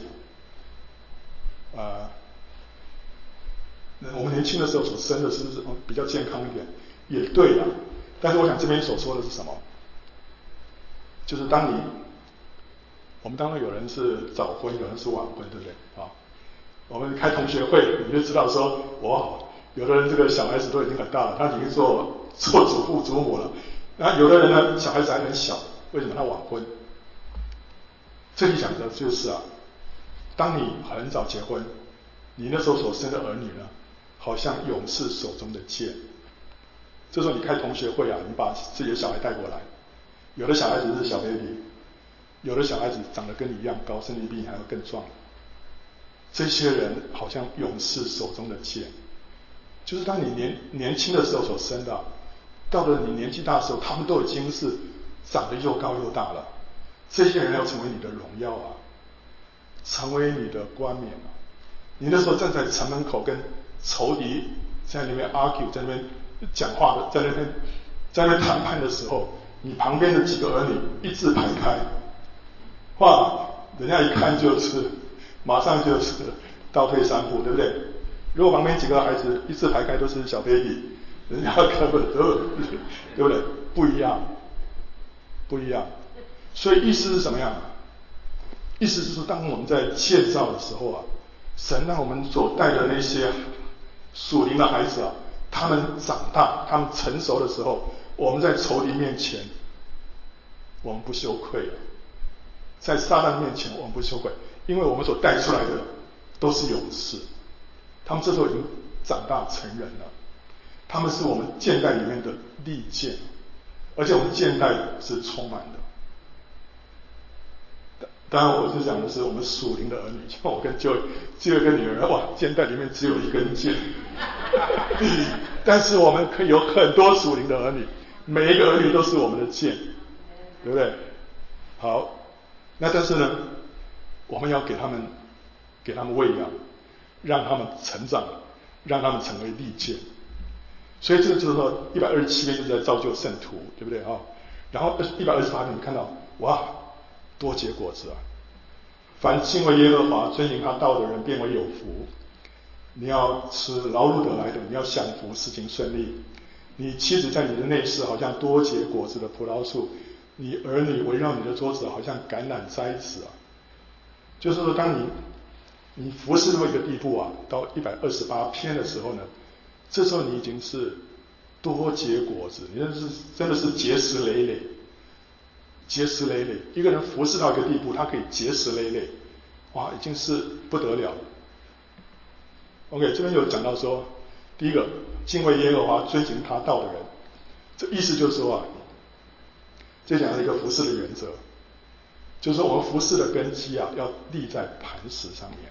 我们年轻的时候所生的是不是比较健康一点？也对啦。但是我想这边所说的是什么？就是我们当中有人是早婚，有人是晚婚，对不对？我们开同学会，你就知道说，有的人这个小孩子都已经很大了，他已经做祖父祖母了。然后有的人呢，小孩子还很小，为什么他晚婚？这里讲的就是当你很早结婚，你那时候所生的儿女呢，好像勇士手中的剑。这时候你开同学会你把自己的小孩带过来，有的小孩子是小 baby， 有的小孩子长得跟你一样高，甚至比你还要更壮。这些人好像勇士手中的剑，就是当你年轻的时候所生的，到了你年纪大的时候，他们都已经是长得又高又大了。这些人要成为你的荣耀成为你的冠冕你那时候站在城门口跟仇敌在那边 argue， 在那边讲话的，在那边谈判的时候，你旁边的几个儿女一字排开，人家一看就是马上就是倒退3步，对不对？如果旁边几个孩子一字排开都是小 baby， 人家根本都对不对？不一样。所以意思是什么样？意思是说，当我们在建造的时候神让我们所带的那些属灵的孩子他们长大，他们成熟的时候，我们在仇敌面前， 我们不羞愧，在撒旦面前我们不羞愧，因为我们所带出来的都是勇士，他们这时候已经长大成人了，他们是我们箭袋里面的利箭，而且我们箭袋是充满的。当然我是讲的是我们属灵的儿女，像我跟只有一个女儿，哇，箭袋里面只有一根箭但是我们可以有很多属灵的儿女，每一个儿女都是我们的箭，对不对？好，那但是呢，我们要给他们喂养，让他们成长，让他们成为利剑。所以这个就是说127篇就是在造就圣徒，对不对啊？然后128篇你看到，哇，多结果子啊！凡敬畏耶和华、遵行他道的人，变为有福。你要吃劳碌得来的，你要享福，事情顺利。你妻子在你的内室，好像多结果子的葡萄树；你儿女围绕你的桌子，好像橄榄栽子啊。就是说，当你服侍到一个地步啊，到128篇的时候呢，这时候你已经是多结果子，你真的是结实累累。结实累累，一个人服侍到一个地步，他可以结实累累，哇，已经是不得了了。OK， 这边有讲到说，第一个，敬畏耶和华、遵行他道的人，这意思就是说啊，这讲了一个服侍的原则，就是说我们服侍的根基啊，要立在磐石上面。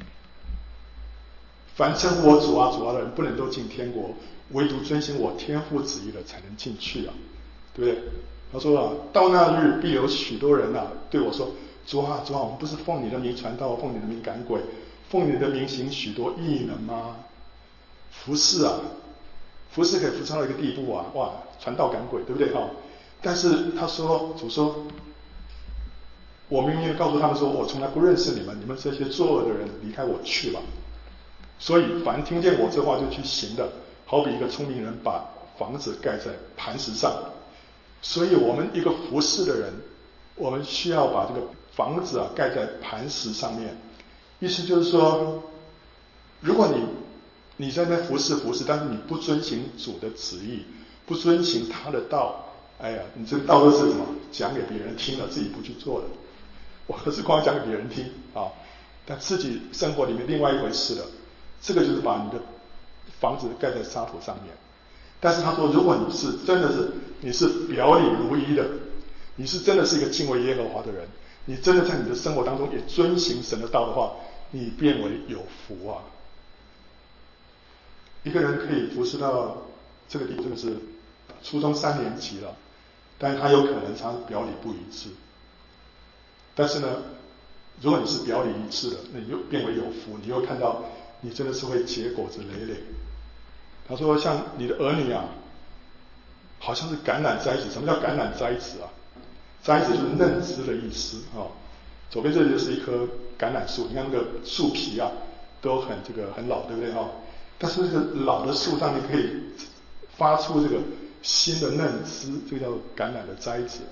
凡称呼我主啊主啊的人，不能都进天国，唯独遵行我天父旨意的才能进去啊，对不对？他说啊，到那日必有许多人啊对我说，主啊主啊，我们不是奉你的名传道，奉你的名赶鬼，奉你的名行许多异能吗？服侍啊，服侍可以服侍到一个地步啊，哇，传道赶鬼，对不对哈？但是他说，主说，我明明告诉他们说，我从来不认识你们，你们这些作恶的人，离开我去吧。所以凡听见我这话就去行的，好比一个聪明人把房子盖在磐石上。所以我们一个服侍的人，我们需要把这个房子啊盖在磐石上面。意思就是说，如果你在那服侍，但是你不遵行主的旨意，不遵行他的道，哎呀，你这个道都是什么？讲给别人听了，自己不去做的。我都是光讲给别人听啊，但自己生活里面另外一回事了。这个就是把你的房子盖在沙土上面。但是他说，如果你是真的是你是表里如一的，你是真的是一个敬畏耶和华的人，你真的在你的生活当中也遵行神的道的话，你变为有福啊！一个人可以服侍到这个地步，这个是初中3年级了，但是他有可能他表里不一致。但是呢，如果你是表里一致的，那你又变为有福，你又看到你真的是会结果子累累。他说，像你的儿女啊，好像是橄榄栽子。什么叫橄榄栽子啊？栽子就是嫩枝的意思啊。左边这里就是一棵橄榄树，你看那个树皮啊，都很老，对不对哈？但是这个老的树上面可以发出这个新的嫩枝，这个叫橄榄的栽子。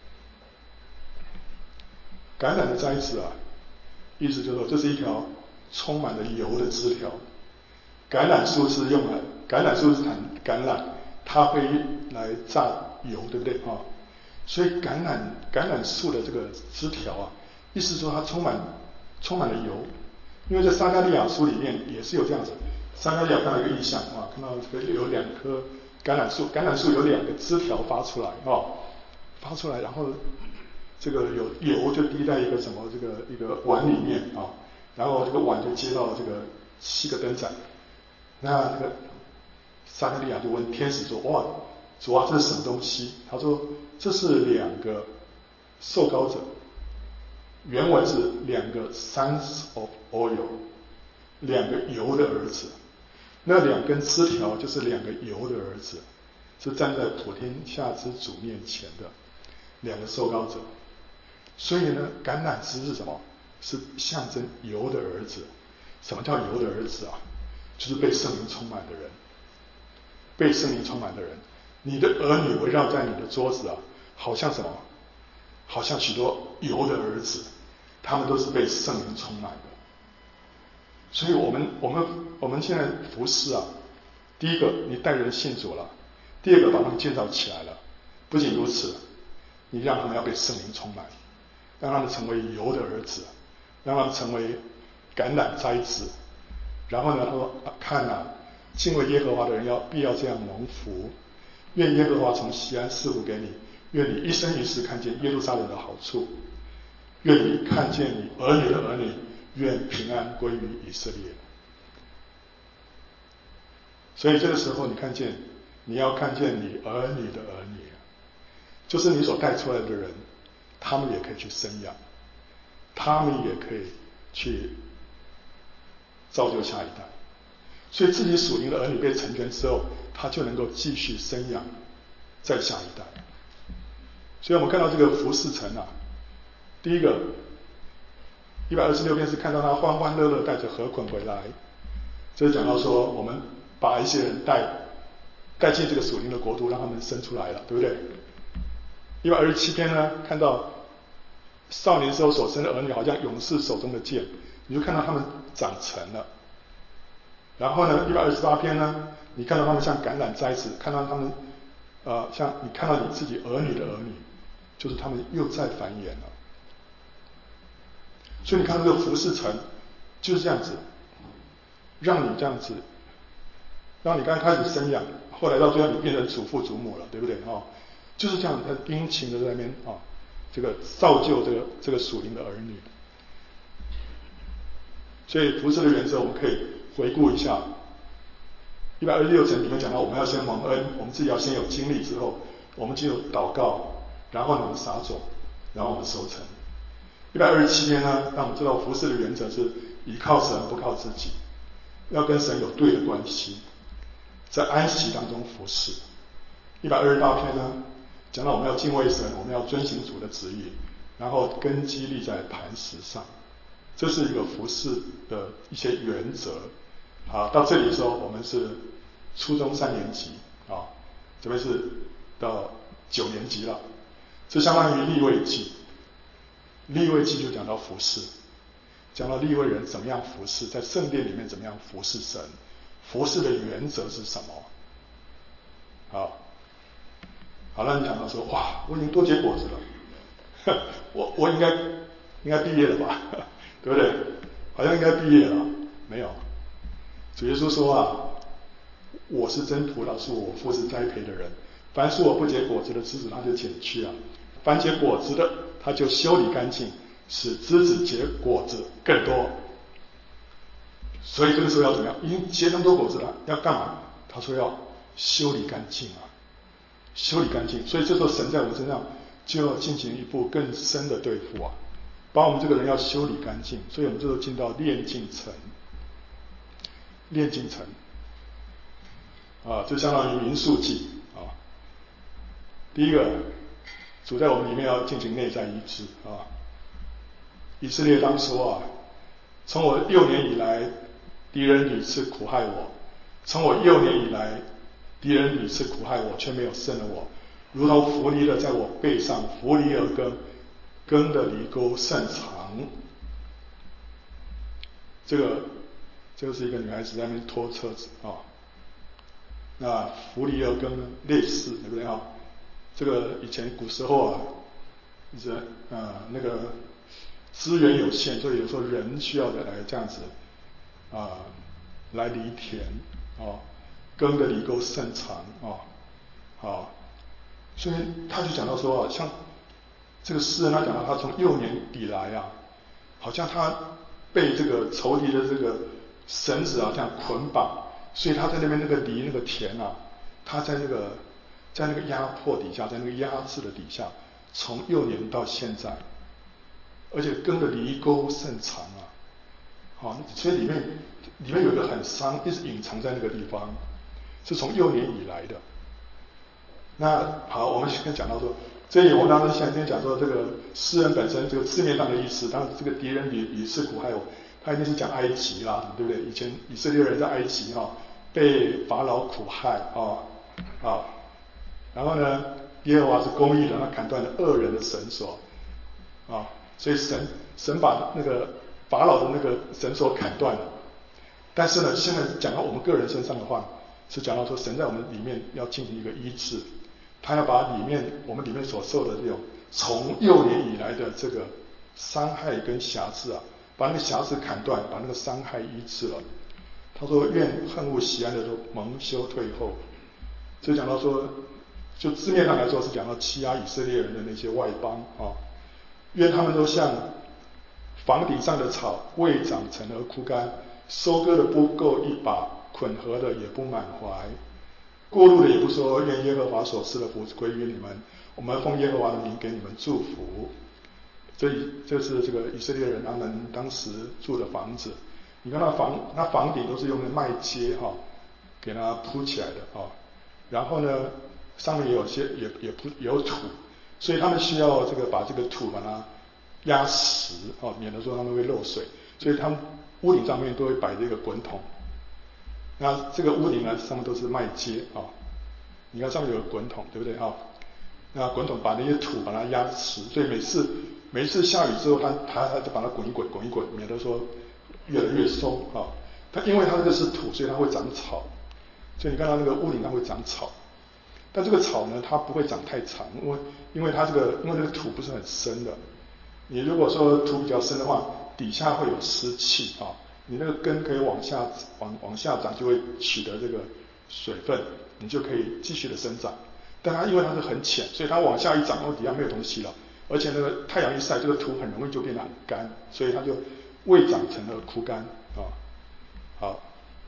橄榄的栽子啊，意思就是说这是一条充满了油的枝条。橄榄树是产橄榄，它会来榨油，对不对啊？所以橄榄树的这个枝条啊，意思说它充满了油。因为在撒迦利亚书里面也是有这样子，撒迦利亚看到一个异象啊，看到这个有2棵橄榄树，橄榄树有2个枝条发出来，然后这个有油就滴在一个一个碗里面啊，然后这个碗就接到这个7个灯盏。那这个撒迦利亚就问天使说：“哇，主啊，这是什么东西？”他说：“这是2个受膏者。”原文是2个 sons of oil， 2个油的儿子。那2根枝条就是2个油的儿子，是站在普天下之主面前的2个受膏者。所以呢，橄榄枝是什么？是象征油的儿子。什么叫油的儿子啊？就是被圣灵充满的人，被圣灵充满的人，你的儿女围绕在你的桌子啊，好像什么？好像许多油的儿子，他们都是被圣灵充满的。所以我们现在服侍啊，第一个你带人信主了，第二个把他们建造起来了。不仅如此， 你让他们要被圣灵充满，让他们成为油的儿子，让他们成为橄榄栽子。然后呢，他说：看啊，敬畏耶和华的人必要这样蒙福。愿耶和华从锡安赐福给你，愿你一生一世看见耶路撒冷的好处，愿你看见你儿女的儿女，愿平安归于以色列。所以这个时候，你要看见你儿女的儿女，就是你所带出来的人，他们也可以去生养，他们也可以去造就下一代。所以自己属灵的儿女被成全之后，他就能够继续生养再下一代。所以我们看到这个服侍城啊，第一个126篇是看到他欢欢乐乐带着禾捆回来，这是讲到说我们把一些人带进这个属灵的国度，让他们生出来了，对不对？127篇呢，看到少年时候所生的儿女好像勇士手中的剑，你就看到他们长成了。然后呢，128篇呢，你看到他们像橄榄栽子，看到他们像你看到你自己儿女的儿女，就是他们又在繁衍了。所以你看这个服侍城就是这样子，让你这样子，让你刚开始生养，后来到最后你变成祖父祖母了，对不对？就是这样，他殷勤的在那边这个造就这个属灵的儿女。所以服侍的原则我们可以回顾一下，126层里面讲到我们要先蒙恩，我们自己要先有经历之后，我们进入祷告，然后我们撒种，然后我们收成。127篇呢，让我们知道服侍的原则是依靠神不靠自己，要跟神有对的关系，在安息当中服侍。128篇呢，讲到我们要敬畏神，我们要遵行主的旨意，然后根基立在磐石上。这是一个服侍的一些原则。好，到这里的时候，我们是初中3年级这边是到9年级了，这相当于利未记。利未记就讲到服侍，讲到利未人怎么样服侍，在圣殿里面怎么样服侍神，服侍的原则是什么？好，那你讲到说，哇，我已经多结果子了，我应该毕业了吧？对不对？好像应该毕业了，没有。主耶稣说我是真葡萄树，我父是栽培的人。凡是我不结果子的枝子，他就剪去了；凡结果子的，他就修理干净，使枝子结果子更多。所以这个时候要怎么样？已经结那么多果子了，要干嘛？他说要修理干净修理干净。所以这时候神在我们身上就要进行一步更深的对付把我们这个人要修理干净。所以我们这时候进到炼净层。炼净层就相当于民数记第一个，主在我们里面要进行内在医治以色列当说从我幼年以来，敌人屡次苦害我；从我幼年以来，敌人屡次苦害我，却没有胜了我。如同扶犁的在我背上扶犁而耕，耕的犁沟甚长。这个是一个女孩子在那边拖车子那扶犁而耕类似，对不对这个以前古时候那个资源有限，所以有时候人需要的来这样子来犁田耕的犁沟甚长所以他就讲到说像这个诗人他讲到他从幼年以来好像他被这个仇敌的这个绳子这样捆绑，所以他在那边那个犁那个田他在那个压迫底下，在那个压制的底下，从幼年到现在，而且耕的犁沟甚长所以里面有一个很伤，一直隐藏在那个地方，是从幼年以来的。那好，我们现在讲到说，这里我们当时现在讲说这个诗人本身这个字面上的意思，当然这个敌人屡次苦害我，他一定是讲埃及啦，对不对？以前以色列人在埃及被法老苦害然后呢，耶和华是公义的，他砍断了恶人的绳索所以神把那个法老的那个绳索砍断了。但是呢，现在讲到我们个人身上的话，是讲到说神在我们里面要进行一个医治，他要把我们里面所受的这种从幼年以来的这个伤害跟瑕疵啊，把那个瑕疵砍断，把那个伤害医治了。他说：“愿恨恶喜安的都蒙羞退后。”就讲到说，就字面上来说是讲到欺压以色列人的那些外邦啊，愿他们都像房顶上的草，未长成而枯干，收割的不够一把，捆合的也不满怀，过路的也不说，愿耶和华所赐的福归于你们，我们奉耶和华的名给你们祝福。这是这个以色列人他们当时住的房子，你看那房顶都是用的麦秸给它铺起来的然后呢上面有些也有土，所以他们需要这个把这个土把它压实免得说他们会漏水，所以他们屋顶上面都会摆这个滚筒。那这个屋顶呢上面都是麦秸你看上面有个滚筒，对不对那滚筒把那些土把它压实，所以每次下雨之后，它就把它滚一滚，免得说越来越松它因为它这个是土，所以它会长草，所以你看到那个屋顶上会长草，但这个草呢，它不会长太长，因为那个土不是很深的。你如果说土比较深的话，底下会有湿气你那个根可以往下长，就会取得这个水分，你就可以继续的生长。但它因为它是很浅，所以它往下一长，底下没有东西了。而且那个太阳一晒，这个土很容易就变得很干，所以它就未长成而枯干好，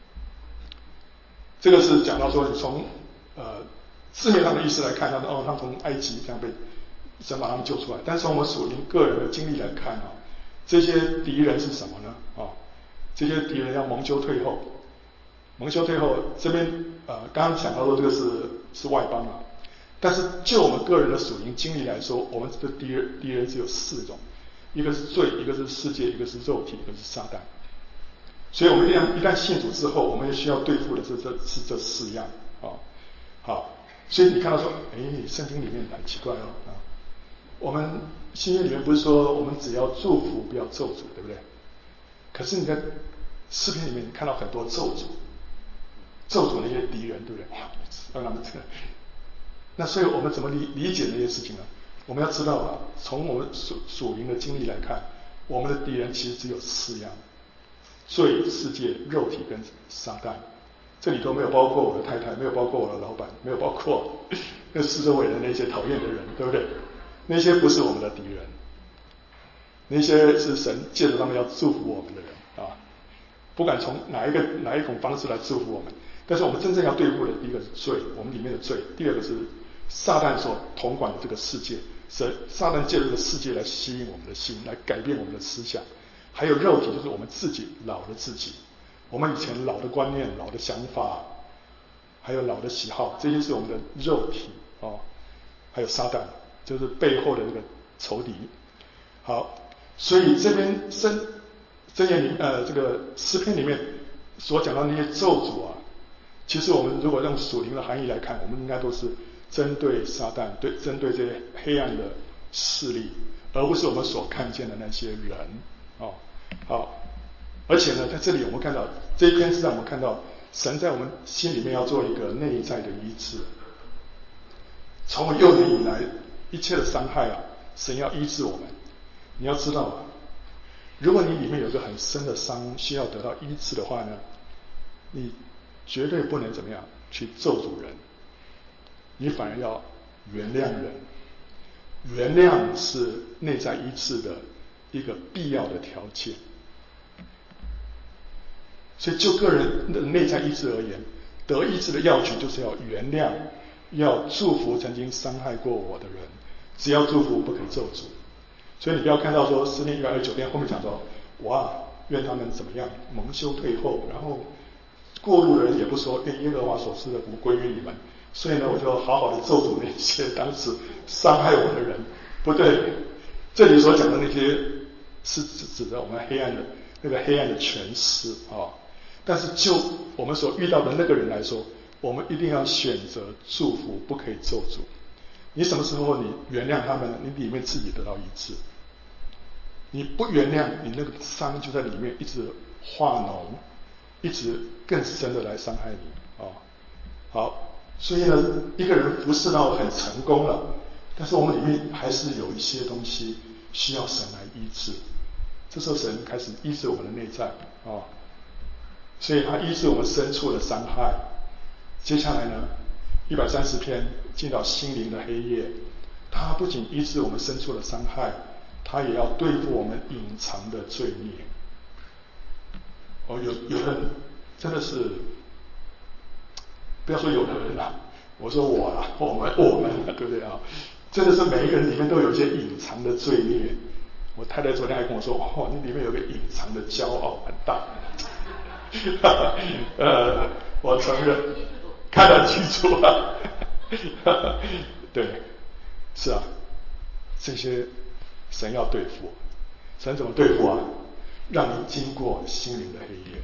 这个是讲到说，你从字面上的意思来看，他们从埃及这样被神把他们救出来。但是从我们属灵个人的经历来看这些敌人是什么呢这些敌人要蒙羞退后，这边刚刚讲到说这个是外邦但是就我们个人的属灵经历来说，我们的敌人只有4种，一个是罪，一个是世界，一个是肉体，一个是撒旦。所以我们一旦信主之后，我们需要对付的是这4样好，所以你看到说，圣经里面很奇怪我们新约里面不是说我们只要祝福不要咒诅，对不对？可是你在诗篇里面你看到很多咒诅那些敌人，对不对？让他们这个。那所以我们怎么理解这些事情呢？我们要知道从我们属灵的经历来看，我们的敌人其实只有4样：罪、世界、肉体跟撒旦。这里头没有包括我的太太，没有包括我的老板，没有包括那四周围的那些讨厌的人，对不对？那些不是我们的敌人，那些是神借着他们要祝福我们的人不管从哪一种方式来祝福我们。但是我们真正要对付的，第一个是罪，我们里面的罪；第二个是撒旦所统管的这个世界，撒旦借着这个世界来吸引我们的心，来改变我们的思想。还有肉体，就是我们自己老的自己，我们以前老的观念、老的想法，还有老的喜好，这些是我们的肉体还有撒旦，就是背后的这个仇敌。好，所以这边这个诗篇里面所讲到那些咒诅其实我们如果用属灵的含义来看，我们应该都是针对撒旦，针对这些黑暗的势力，而不是我们所看见的那些人好，而且呢，在这里我们看到这一篇是让我们看到神在我们心里面要做一个内在的医治。从我幼年以来一切的伤害神要医治我们。你要知道如果你里面有一个很深的伤需要得到医治的话呢，你绝对不能怎么样去咒诅人，你反而要原谅人。原谅是内在医治的一个必要的条件。所以就个人的内在医治而言，得医治的要诀就是要原谅，要祝福曾经伤害过我的人，只要祝福不可咒诅。所以你不要看到说诗篇129篇后面讲说，哇，愿他们怎么样蒙羞退后，然后过路的人也不说，愿耶和华所赐的福归于你们。所以呢，我就好好的咒诅那些当时伤害我的人。不对，这里所讲的那些是指的我们黑暗的那个黑暗的权势但是就我们所遇到的那个人来说，我们一定要选择祝福，不可以咒诅。你什么时候你原谅他们，你里面自己得到医治。你不原谅，你那个伤就在里面一直化脓，一直更深的来伤害你好，所以呢，一个人服侍到很成功了， 但是我们里面还是有一些东西需要神来医治。这时候神开始医治我们的内在啊，所以他医治我们深处的伤害。接下来呢，130篇进到心灵的黑夜，他不仅医治我们深处的伤害，他也要对付我们隐藏的罪孽。有人真的是，不要说有的人啦，我说我啦，我们对不对啊？真的是每一个人里面都有一些隐藏的罪孽。我太太昨天还跟我说，你里面有个隐藏的骄傲很大。我承认，看得清楚了。对，是啊，这些神要对付。神怎么对付啊？让你经过心灵的黑夜。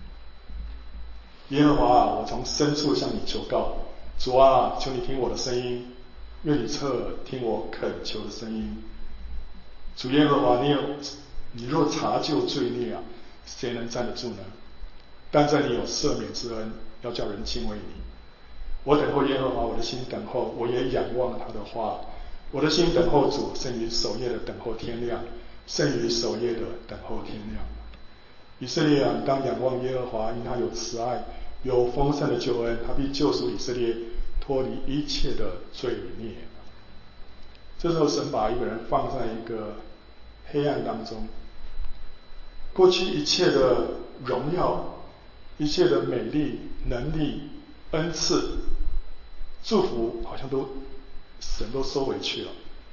耶和华啊，我从深处向你求告，主啊，求你听我的声音，愿你侧耳听我恳求的声音。主耶和华，你若查究罪孽啊，谁能站得住呢？但在你有赦免之恩，要叫人敬畏你。我等候耶和华，我的心等候，我也仰望他的话。我的心等候主，胜于守夜的等候天亮，胜于守夜的等候天亮。以色列啊，你当仰望耶和华，因他有慈爱，有丰盛的救恩，他必救赎以色列，脱离一切的罪孽。这时候神把一个人放在一个黑暗当中，过去一切的荣耀，一切的美丽、能力、恩赐、祝福，好像神都收回去了。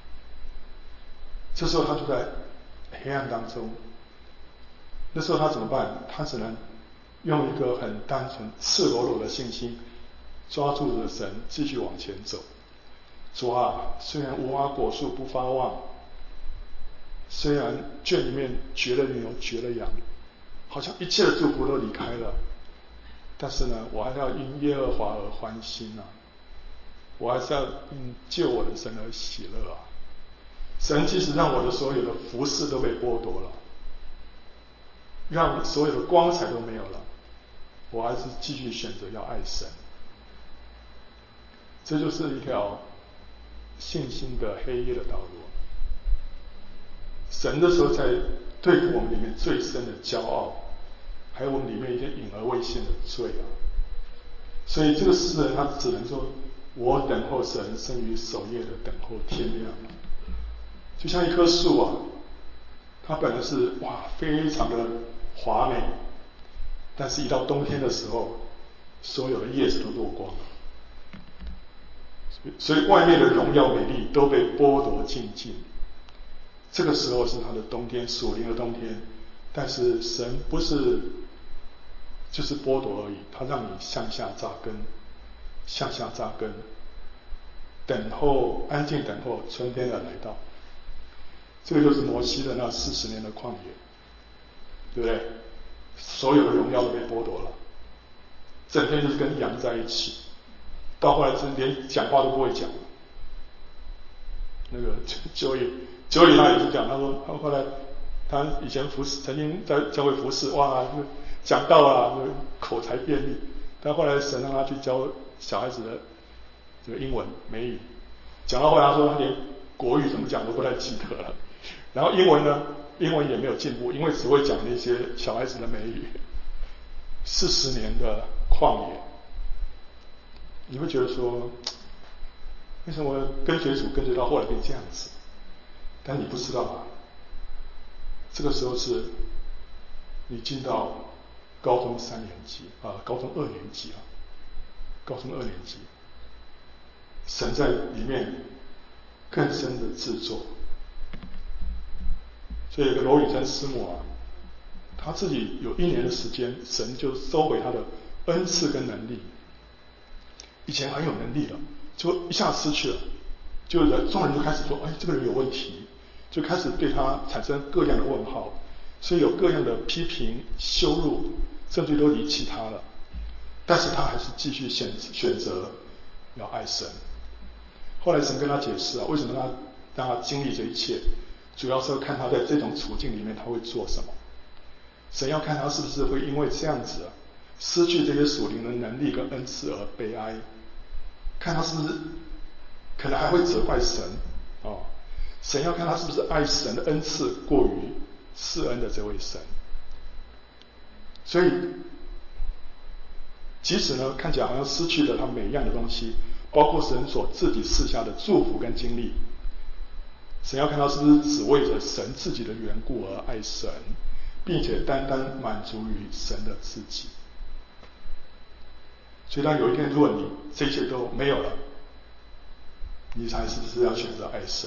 这时候他就在黑暗当中，那时候他怎么办？他只能用一个很单纯、赤裸裸的信心，抓住着神，继续往前走。主啊，虽然无花果树不发旺，虽然圈里面绝了牛绝了羊，好像一切的祝福都离开了，但是呢，我还是要因耶和华而欢心啊，我还是要因救我的神而喜乐啊。神即使让我的所有的服饰都被剥夺了，让所有的光彩都没有了，我还是继续选择要爱神。这就是一条信心的黑夜的道路。神的时候在对付我们里面最深的骄傲，还有我们里面一些隐而未现的罪啊。所以这个诗人他只能说，我等候神胜于守夜的等候天亮。就像一棵树啊，它本来是非常的华美，但是一到冬天的时候，所有的叶子都落光了。所以外面的荣耀美丽都被剥夺尽尽。这个时候是他的冬天，属灵的冬天。但是神不是就是剥夺而已，他让你向下扎根，向下扎根，等候，安静等候春天的来到。这个就是摩西的那40年的旷野，对不对？所有的荣耀都被剥夺了，整天就是跟羊在一起。到后来是连讲话都不会讲。那个九里他也是讲，他说他后来他以前曾经在教会服侍，讲道啊，口才便利。但后来神让他去教小孩子的这个英文美语，讲到后来他说他连国语怎么讲都不太记得了。然后英文呢，英文也没有进步，因为只会讲那些小孩子的美语。40年的旷野。你会觉得说，为什么跟随主跟随到后来变这样子？但你不知道啊，这个时候是你进到高中3年级高中2年级啊，高中2年级，神在里面更深的制作。所以有个罗宇珍师母啊，他自己有1年的时间，神就收回他的恩赐跟能力。以前很有能力了，就一下失去了，众人就开始说：“这个人有问题。”就开始对他产生各样的问号，所以有各样的批评、羞辱，甚至都离弃他了。但是他还是继续选择要爱神。后来神跟他解释为什么让他经历这一切，主要是看他在这种处境里面他会做什么。神要看他是不是会因为这样子失去这些属灵的能力跟恩赐而悲哀。看他是不是可能还会责怪神哦。神要看他是不是爱神的恩赐过于赐恩的这位神。所以即使呢看起来好像失去了他每一样的东西，包括神所自己赐下的祝福跟经历，神要看他是不是只为着神自己的缘故而爱神，并且单单满足于神的自己。所以当有一天如果你这一切都没有了，你才是不是要选择爱神？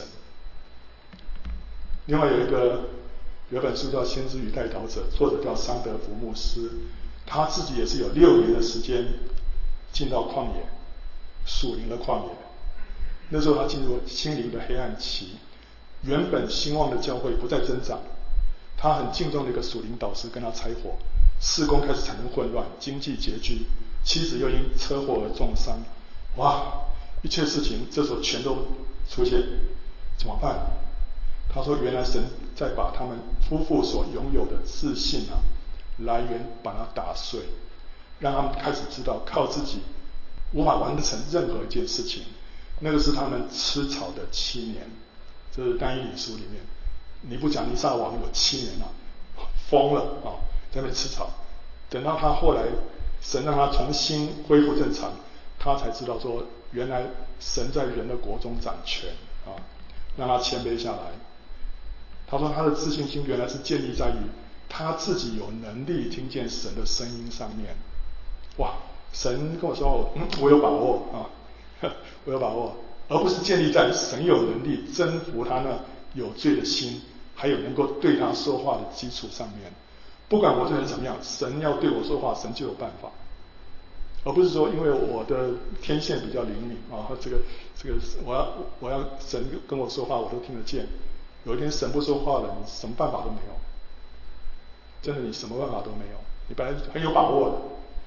另外有一本书叫《先知与代祷者》，作者叫桑德福牧师，他自己也是有6年的时间进到旷野，属灵的旷野。那时候他进入心灵的黑暗期，原本兴旺的教会不再增长，他很敬重的一个属灵导师跟他拆伙，事工开始产生混乱，经济拮据，妻子又因车祸而重伤，哇，一切事情这时候全都出现，怎么办？他说原来神在把他们夫妇所拥有的自信来源把它打碎，让他们开始知道靠自己无法完成任何一件事情。那个是他们吃草的7年，这是但以理书里面，尼布甲尼撒王有7年疯了在那边吃草。等到他后来神让他重新恢复正常，他才知道说原来神在人的国中掌权让他谦卑下来。他说他的自信心原来是建立在于他自己有能力听见神的声音上面。哇，神跟我说我有把握我有把握，而不是建立在神有能力征服他那有罪的心，还有能够对他说话的基础上面。不管我这人怎么样，神要对我说话，神就有办法，而不是说因为我的天线比较灵敏这个我要神跟我说话我都听得见。有一天神不说话了，你什么办法都没有，真的你什么办法都没有，你本来很有把握的。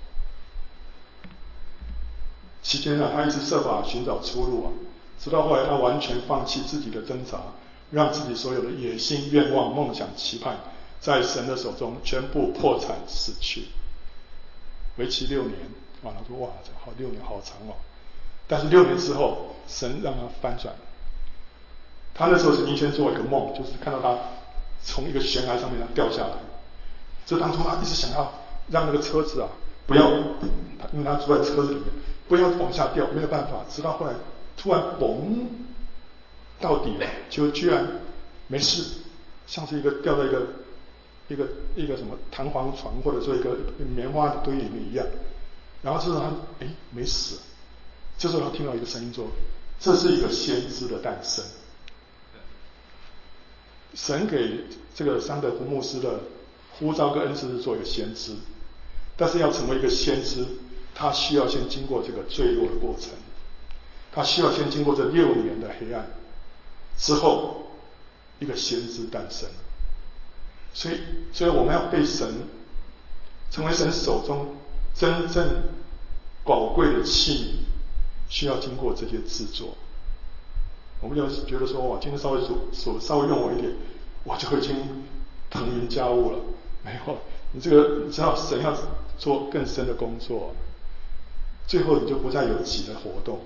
期间他一直设法寻找出路直到后来他完全放弃自己的挣扎，让自己所有的野心、愿望、梦想、期盼在神的手中全部破产死去。为期6年他说哇，这好6年好长但是6年之后神让他翻转。他那时候曾经先做一个梦，就是看到他从一个悬崖上面掉下来。这当中他一直想要让那个车子不要，因为他住在车子里面，不要往下掉，没有办法。直到后来突然嘣到底了，就居然没事，像是一个掉在一个什么弹簧床或者说一个棉花堆里面一样。然后这时候他没死。这时候他听到一个声音说，这是一个先知的诞生。神给这个桑德福牧师的呼召跟恩赐是做一个先知，但是要成为一个先知，他需要先经过这个坠落的过程，他需要先经过这6年的黑暗之后，一个先知诞生。所以我们要被神成为神手中真正宝贵的器皿，需要经过这些制作。我们就觉得说，今天稍微用我一点，我就已经腾云驾雾了。没有，你知道神要做更深的工作，最后你就不再有己的活动了，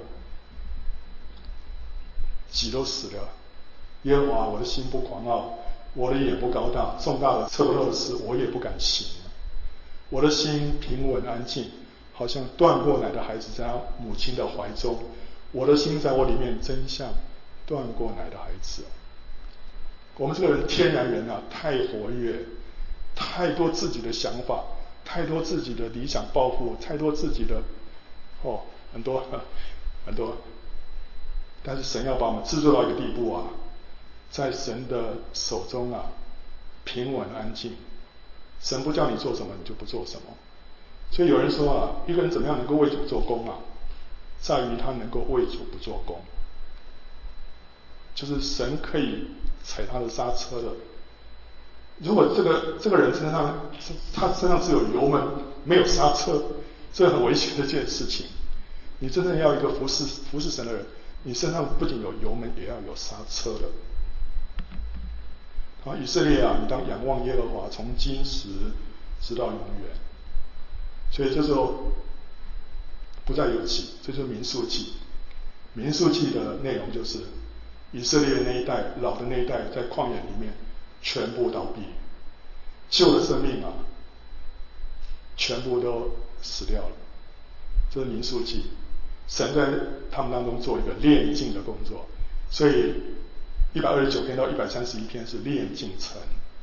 己都死了。耶和华，我的心不狂傲，我的眼不高大，重大的测不透的事我也不敢行。我的心平稳安静，好像断过奶的孩子在他母亲的怀中。我的心在我里面真像断过奶的孩子。我们这个人天然人太活跃，太多自己的想法，太多自己的理想抱负，太多自己的很多。但是神要把我们制作到一个地步在神的手中平稳安静。神不叫你做什么，你就不做什么。所以有人说一个人怎么样能够为主做工在于他能够为主不做工。就是神可以踩他的刹车的。如果这个人他身上只有油门没有刹车，这很危险的一件事情。你真正要一个服侍神的人，你身上不仅有油门，也要有刹车的。以色列你当仰望耶和华，从今时直到永远。所以这时候不再有己，这就是民数记。 民数记的内容就是以色列那一代老的那一代在旷野里面全部倒闭，旧的生命啊全部都死掉了。这是民数记，神在他们当中做一个炼净的工作，所以129篇到131篇是炼净城。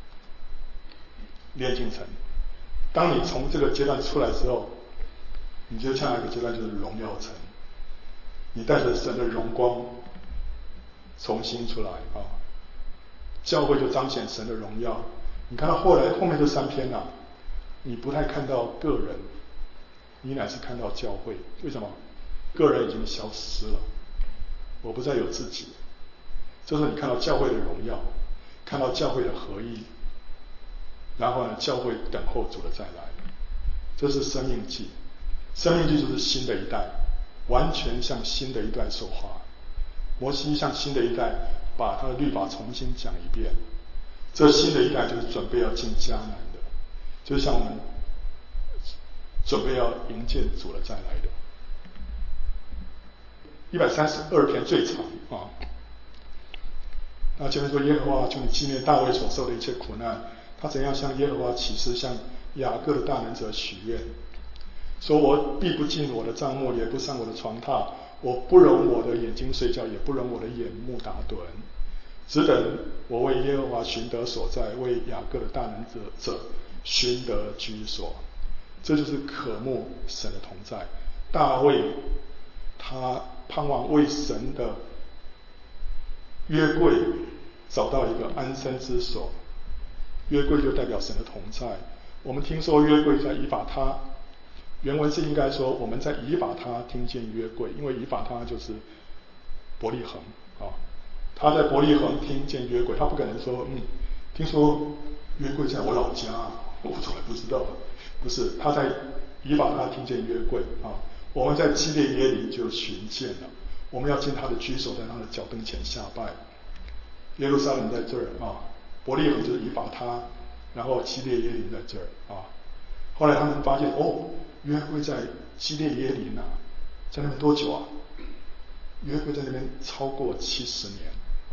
炼净城，当你从这个阶段出来之后，你就下一个阶段就是荣耀城，你带着神的荣光重新出来啊，教会就彰显神的荣耀。你看到后面这3篇啊，你不太看到个人，你乃是看到教会。为什么？个人已经消失了，我不再有自己。这时候你看到教会的荣耀，看到教会的合一，然后呢，教会等候主的再来。这是生命记，生命记就是新的一代，完全向新的一代说话。摩西向新的一代把他的律法重新讲一遍，这新的一代就是准备要进迦南的，就是像我们准备要迎接主的再来的。132篇最长啊，那前面说耶和华求你纪念大卫所受的一切苦难，他怎样向耶和华起誓，向雅各的大能者许愿，说我必不进我的帐幕，也不上我的床榻，我不容我的眼睛睡觉，也不容我的眼目打盹，只等我为耶和华寻得所在，为雅各的大能者寻得居所。这就是渴慕神的同在。大卫他盼望为神的约柜找到一个安身之所，约柜就代表神的同在。我们听说约柜在以法他，原文是应该说我们在以法他听见约柜，因为以法他就是伯利恒啊，他在伯利恒听见约柜，他不可能说听说约柜在我老家，我从来不知道，不是，他在以法他听见约柜啊。我们在基列耶琳就寻见了，我们要进他的居所，在他的脚凳前下拜。耶路撒冷在这儿啊，伯利恒就是以法他，然后基列耶琳在这儿啊。后来他们发现约柜在基列耶琳啊，在那边多久啊？约柜在那边超过70年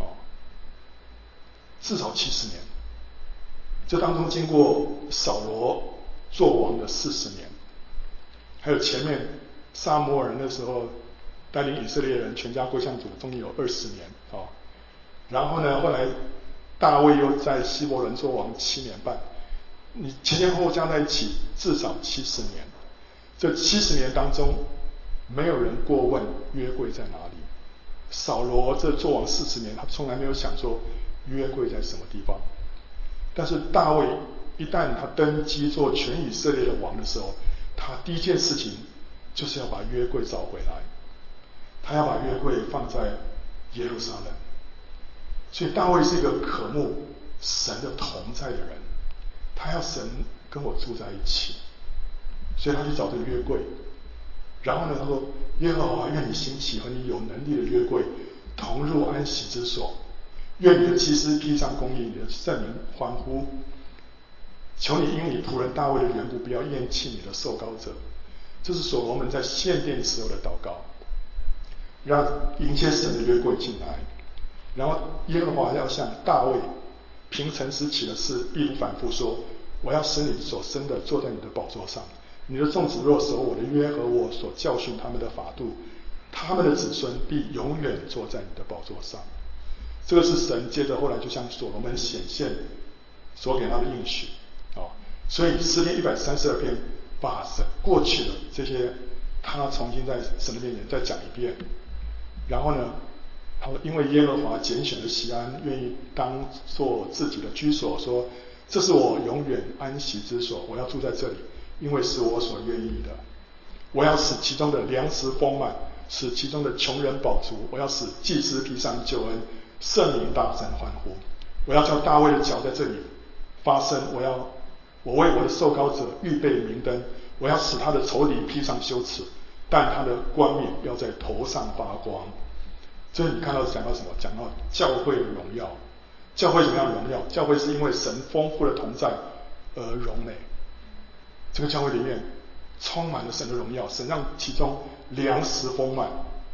至少70年。这当中经过扫罗做王的40年，还有前面撒母耳那时候带领以色列人全家归向主，中间有20年然后呢，后来大卫又在希伯伦做王7年半，你前后加在一起至少70年。这70年当中，没有人过问约柜在哪里。扫罗这做王40年，他从来没有想说约柜在什么地方。但是大卫一旦他登基做全以色列的王的时候，他第一件事情就是要把约柜找回来，他要把约柜放在耶路撒冷。所以大卫是一个渴慕神的同在的人，他要神跟我住在一起，所以他去找这个约柜。然后呢，他说耶和华愿你兴起和你有能力的约柜同入安息之所，愿你的祭司披上公义，你的圣民欢呼。求你因你仆人大卫的缘故，不要厌弃你的受膏者。这是所罗门在献殿时候的祷告，让迎接神的约柜进来。然后耶和华要向大卫凭诚实起的誓，必不反复说，我要使你所生的坐在你的宝座上，你的众子若守我的约和我所教训他们的法度，他们的子孙必永远坐在你的宝座上。这个是神接着后来就向所罗门显现所给他的应许所以诗篇132篇把过去的这些他重新在神的面前再讲一遍。然后呢，他说因为耶和华拣选了锡安，愿意当做自己的居所，说这是我永远安息之所，我要住在这里，因为是我所愿意的。我要使其中的粮食丰满，使其中的穷人饱足，我要使祭司披上救恩，圣民大声欢呼。我要叫大卫的脚在这里发声，我为我的受膏者预备明灯，我要使他的仇敌披上羞耻，但他的冠冕要在头上发光。这你看到讲到什么？讲到教会的荣耀。教会怎么样荣耀？教会是因为神丰富的同在而荣美。这个教会里面充满了神的荣耀，神让其中粮食丰满，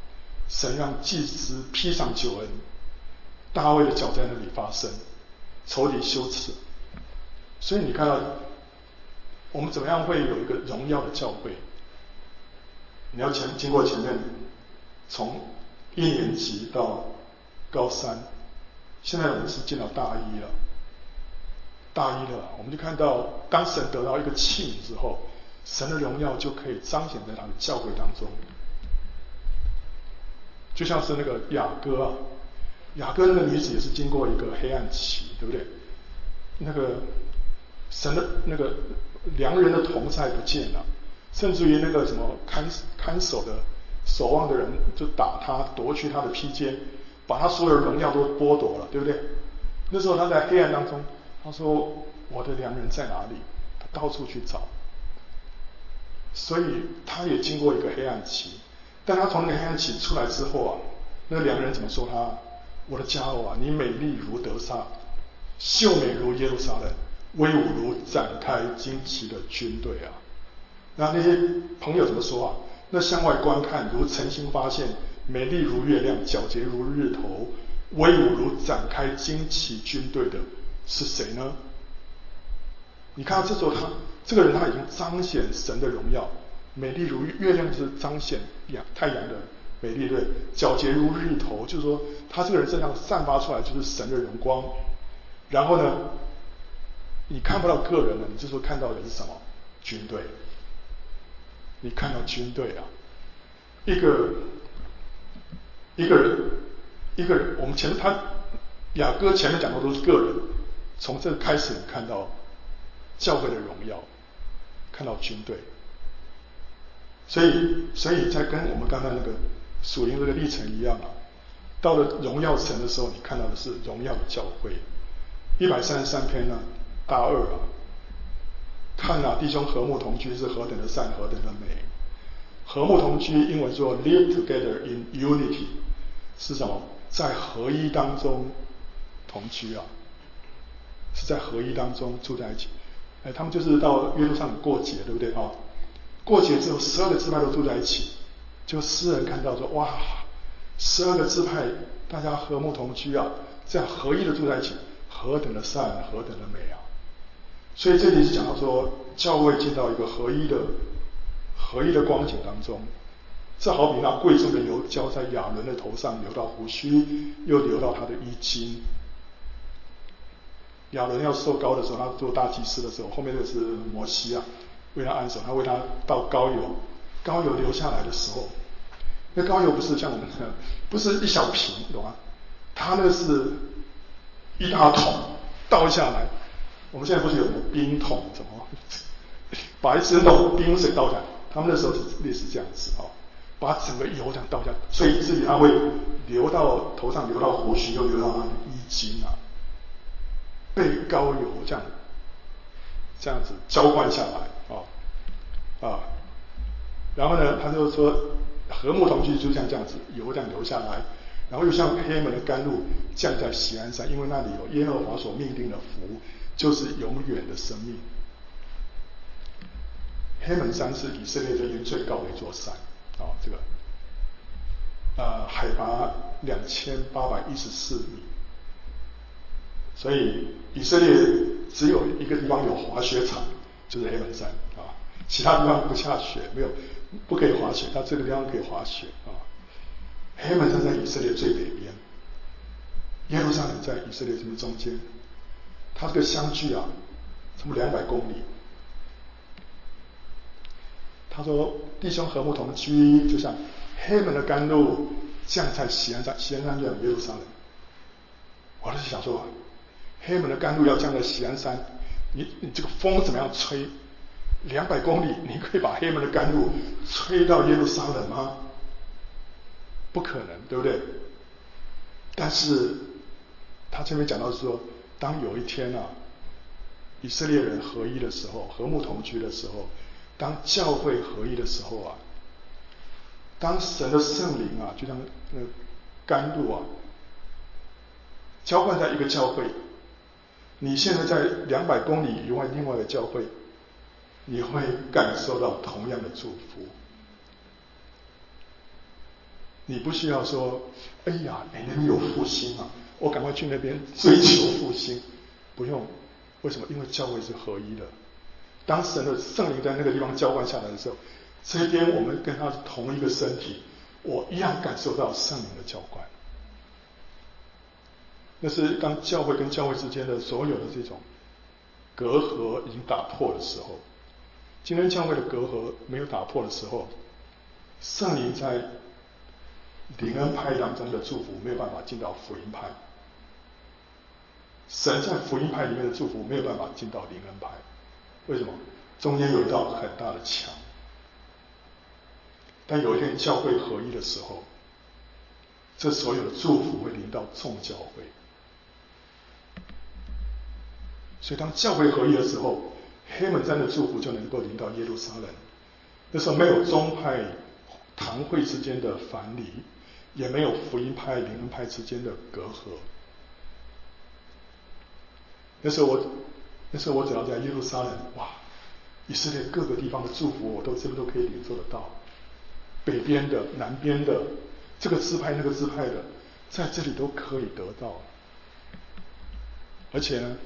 神让祭司披上救恩，大卫的脚在那里发声，仇敌羞耻。所以你看到我们怎么样会有一个荣耀的教会？你要经过前面从1年级到高3，现在我们是进到大一了。我们就看到，当神得到一个器皿之后，神的荣耀就可以彰显在他的教会当中。就像是那个雅歌雅歌那个女子也是经过一个黑暗期，对不对？那个神的那个良人的同在不见了，甚至于那个什么看守的守望的人就打他，夺去他的披肩，把他所有的荣耀都剥夺了，对不对？那时候他在黑暗当中，他说我的良人在哪里？他到处去找，所以他也经过一个黑暗期。但他从那个黑暗期出来之后那个良人怎么说他？我的佳偶你美丽如得撒，秀美如耶路撒冷，威武如展开旌旗的军队那些朋友怎么说那向外观看如晨星发现，美丽如月亮，皎洁如日头，威武如展开旌旗军队的是谁呢？你看到这时候这个人他已经彰显神的荣耀，美丽如月亮就是彰显太阳的美丽，对，皎洁如日头，就是说他这个人身上散发出来就是神的荣光。然后呢，你看不到个人了，你这时候看到的是什么？军队。你看到军队一个人，我们雅歌前面讲的都是个人，从这开始你看到教会的荣耀，看到军队。所以在跟我们刚才那个属灵这个历程一样到了荣耀神的时候，你看到的是荣耀的教会。133篇大2看弟兄和睦同居是何等的善，何等的美。和睦同居英文说 live together in unity 是什么？在合一当中同居是在合一当中住在一起。他们就是到耶路撒冷过节，对不对过节之后12个支派都住在一起，就诗人看到说哇，12个支派大家和睦同居这样合一的住在一起，何等的善，何等的美所以这里是讲到说教会进到一个合一的光景当中。这好比那贵重的油浇在亚伦的头上，流到胡须，又流到他的衣襟。亚伦要受膏的时候，他做大祭司的时候，后面就是摩西为他按手，他为他倒膏油流下来的时候，那膏油不是像我们不是一小瓶，懂吗？他那是一大桶倒下来。我们现在不是有冰桶，怎么把一只那种冰水倒下来？他们那时候是类似这样子把整个油这样倒下，所以至于它会流到头上，流到胡须，又流到他的衣襟被膏油这样子浇灌下来然后呢，他就说和睦同居就像这样子，油这样流下来，然后又像黑门的甘露降在锡安山，因为那里有耶和华所命定的福，就是永远的生命。黑门山是以色列这边最高的一座山这个海拔2814米，所以以色列只有一个地方有滑雪场，就是黑门山其他地方不下雪，不可以滑雪，它这个地方可以滑雪黑门山在以色列最北边，耶路撒冷在以色列这边中间，它这个相距差不多200公里。他说弟兄和睦同居，就像黑门的甘露降在锡安山，锡安山就在耶路撒冷。我就是想说黑门的甘露要降在锡安山，你这个风怎么样吹？200公里，你可以把黑门的甘露吹到耶路撒冷吗？不可能，对不对？但是他这边讲到说，当有一天以色列人合一的时候，和睦同居的时候，当教会合一的时候当神的圣灵就像那个甘露浇灌在一个教会，你现在在200公里以外另外的教会，你会感受到同样的祝福。 你不需要说，哎呀，那边有复兴啊，我赶快去那边追求复兴。不用，为什么？因为教会是合一的。当神的圣灵在那个地方浇灌下来的时候，这边我们跟他是同一个身体，我一样感受到圣灵的浇灌。那是当教会跟教会之间的所有的这种隔阂已经打破的时候。今天教会的隔阂没有打破的时候，圣灵在灵恩派当中的祝福没有办法进到福音派，神在福音派里面的祝福没有办法进到灵恩派。为什么？中间有一道很大的墙。但有一天教会合一的时候，这所有的祝福会临到众教会。所以当教会合一的时候，黑门山的祝福就能够临到耶路撒冷。那时候没有宗派堂会之间的藩篱，也没有福音派灵恩派之间的隔阂。那时候我只要在耶路撒冷，哇，以色列各个地方的祝福我都这边都可以领受得到，北边的、南边的，这个支派那个支派的，在这里都可以得到。而且呢，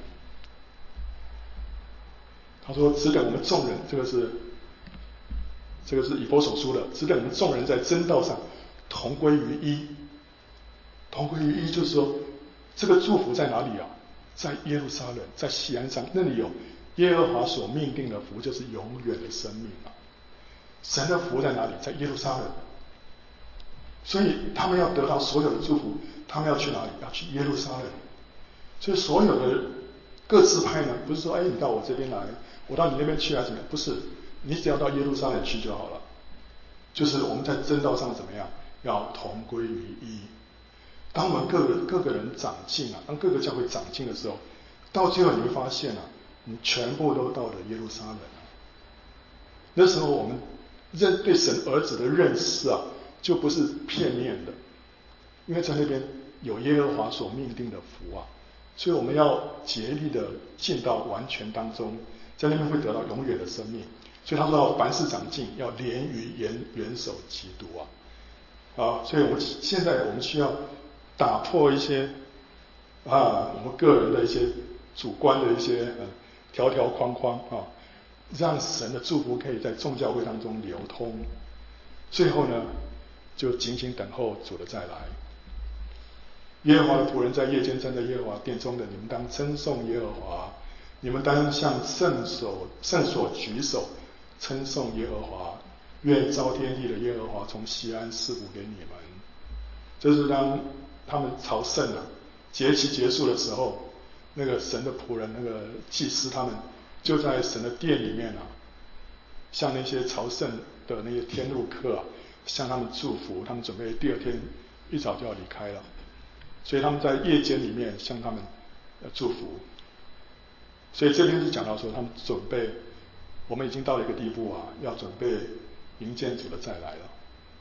他说只等我们众人，这个是以弗所书的，只等我们众人在真道上同归于一。同归于一就是说，这个祝福在哪里啊？在耶路撒冷，在锡安山，那里有耶和华所命定的福，就是永远的生命啊。神的福在哪里？在耶路撒冷。所以他们要得到所有的祝福，他们要去哪里？要去耶路撒冷。所以所有的各支派呢，不是说你到我这边来，我到你那边去啊，怎么样？不是，你只要到耶路撒冷去就好了。就是我们在真道上怎么样？要同归于一。当我们各个人长进啊，当各个教会长进的时候，到最后你会发现啊，你全部都到了耶路撒冷啊。那时候我们对神儿子的认识啊，就不是片面的，因为在那边有耶和华所命定的福啊，所以我们要竭力的进到完全当中，在那边会得到永远的生命。所以他说凡事长进，要连于元首基督啊。所以我们现在需要打破一些我们个人的一些主观的一些条条框框啊，让神的祝福可以在众教会当中流通。最后呢，就紧紧等候主的再来。耶和华的仆人在夜间站在耶和华殿中的，你们当称颂耶和华，你们当向圣所举手称颂耶和华，愿造天地的耶和华从锡安赐福给你们。这是当他们朝圣节期结束的时候，那个神的仆人，那个祭司，他们就在神的殿里面向那些朝圣的那些天路客向他们祝福，他们准备第二天一早就要离开了，所以他们在夜间里面向他们祝福。所以这边是讲到说，他们准备，我们已经到了一个地步要准备迎见主的再来了。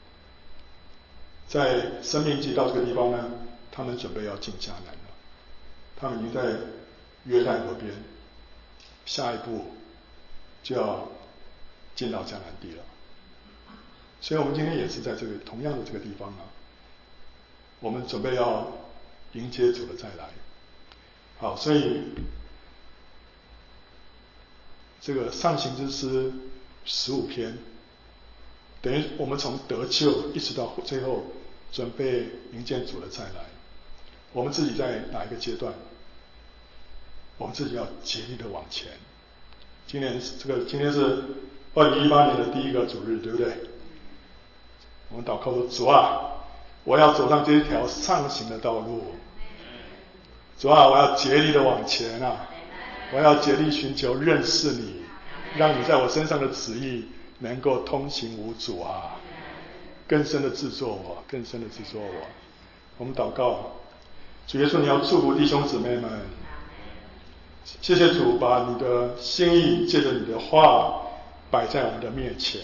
在申命记到这个地方呢，他们准备要进迦南了，他们已经在约旦河边，下一步就要进到迦南地了。所以我们今天也是在这个同样的这个地方我们准备要迎接主的再来。好，所以这个上行之诗15篇，等于我们从得救一直到最后准备迎接主的再来。我们自己在哪一个阶段？我们自己要竭力的往前。今天是2018年的第一个主日，对不对？我们祷告说：主啊，我要走上这一条上行的道路。主啊，我要竭力的往前我要竭力寻求认识你，让你在我身上的旨意能够通行无阻更深的制作我，更深的制作我。我们祷告，主耶稣，你要祝福弟兄姊妹们。谢谢主，把你的心意借着你的话摆在我们的面前。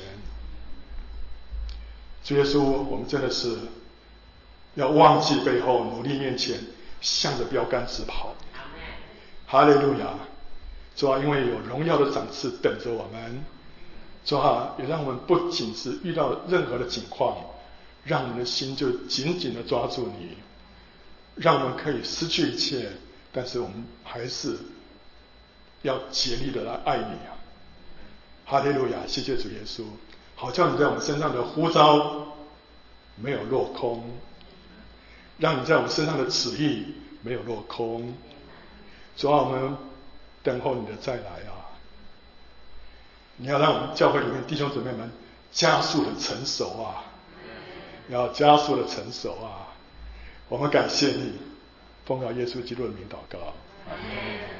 主耶稣，我们真的是要忘记背后，努力面前，向着标杆直跑。哈利路亚！主啊，因为有荣耀的赏赐等着我们。主啊，也让我们不仅是遇到任何的境况， 让我们的心就紧紧的抓住你，让我们可以失去一切，但是我们还是要竭力的来爱你啊！哈利路亚！谢谢主耶稣，好叫你在我们身上的呼召没有落空，让你在我们身上的旨意没有落空。主啊，我们等候你的再来啊！你要让我们教会里面弟兄姊妹们加速的成熟啊！要加速的成熟啊！我们感谢你，奉靠耶稣基督的名祷告，阿门。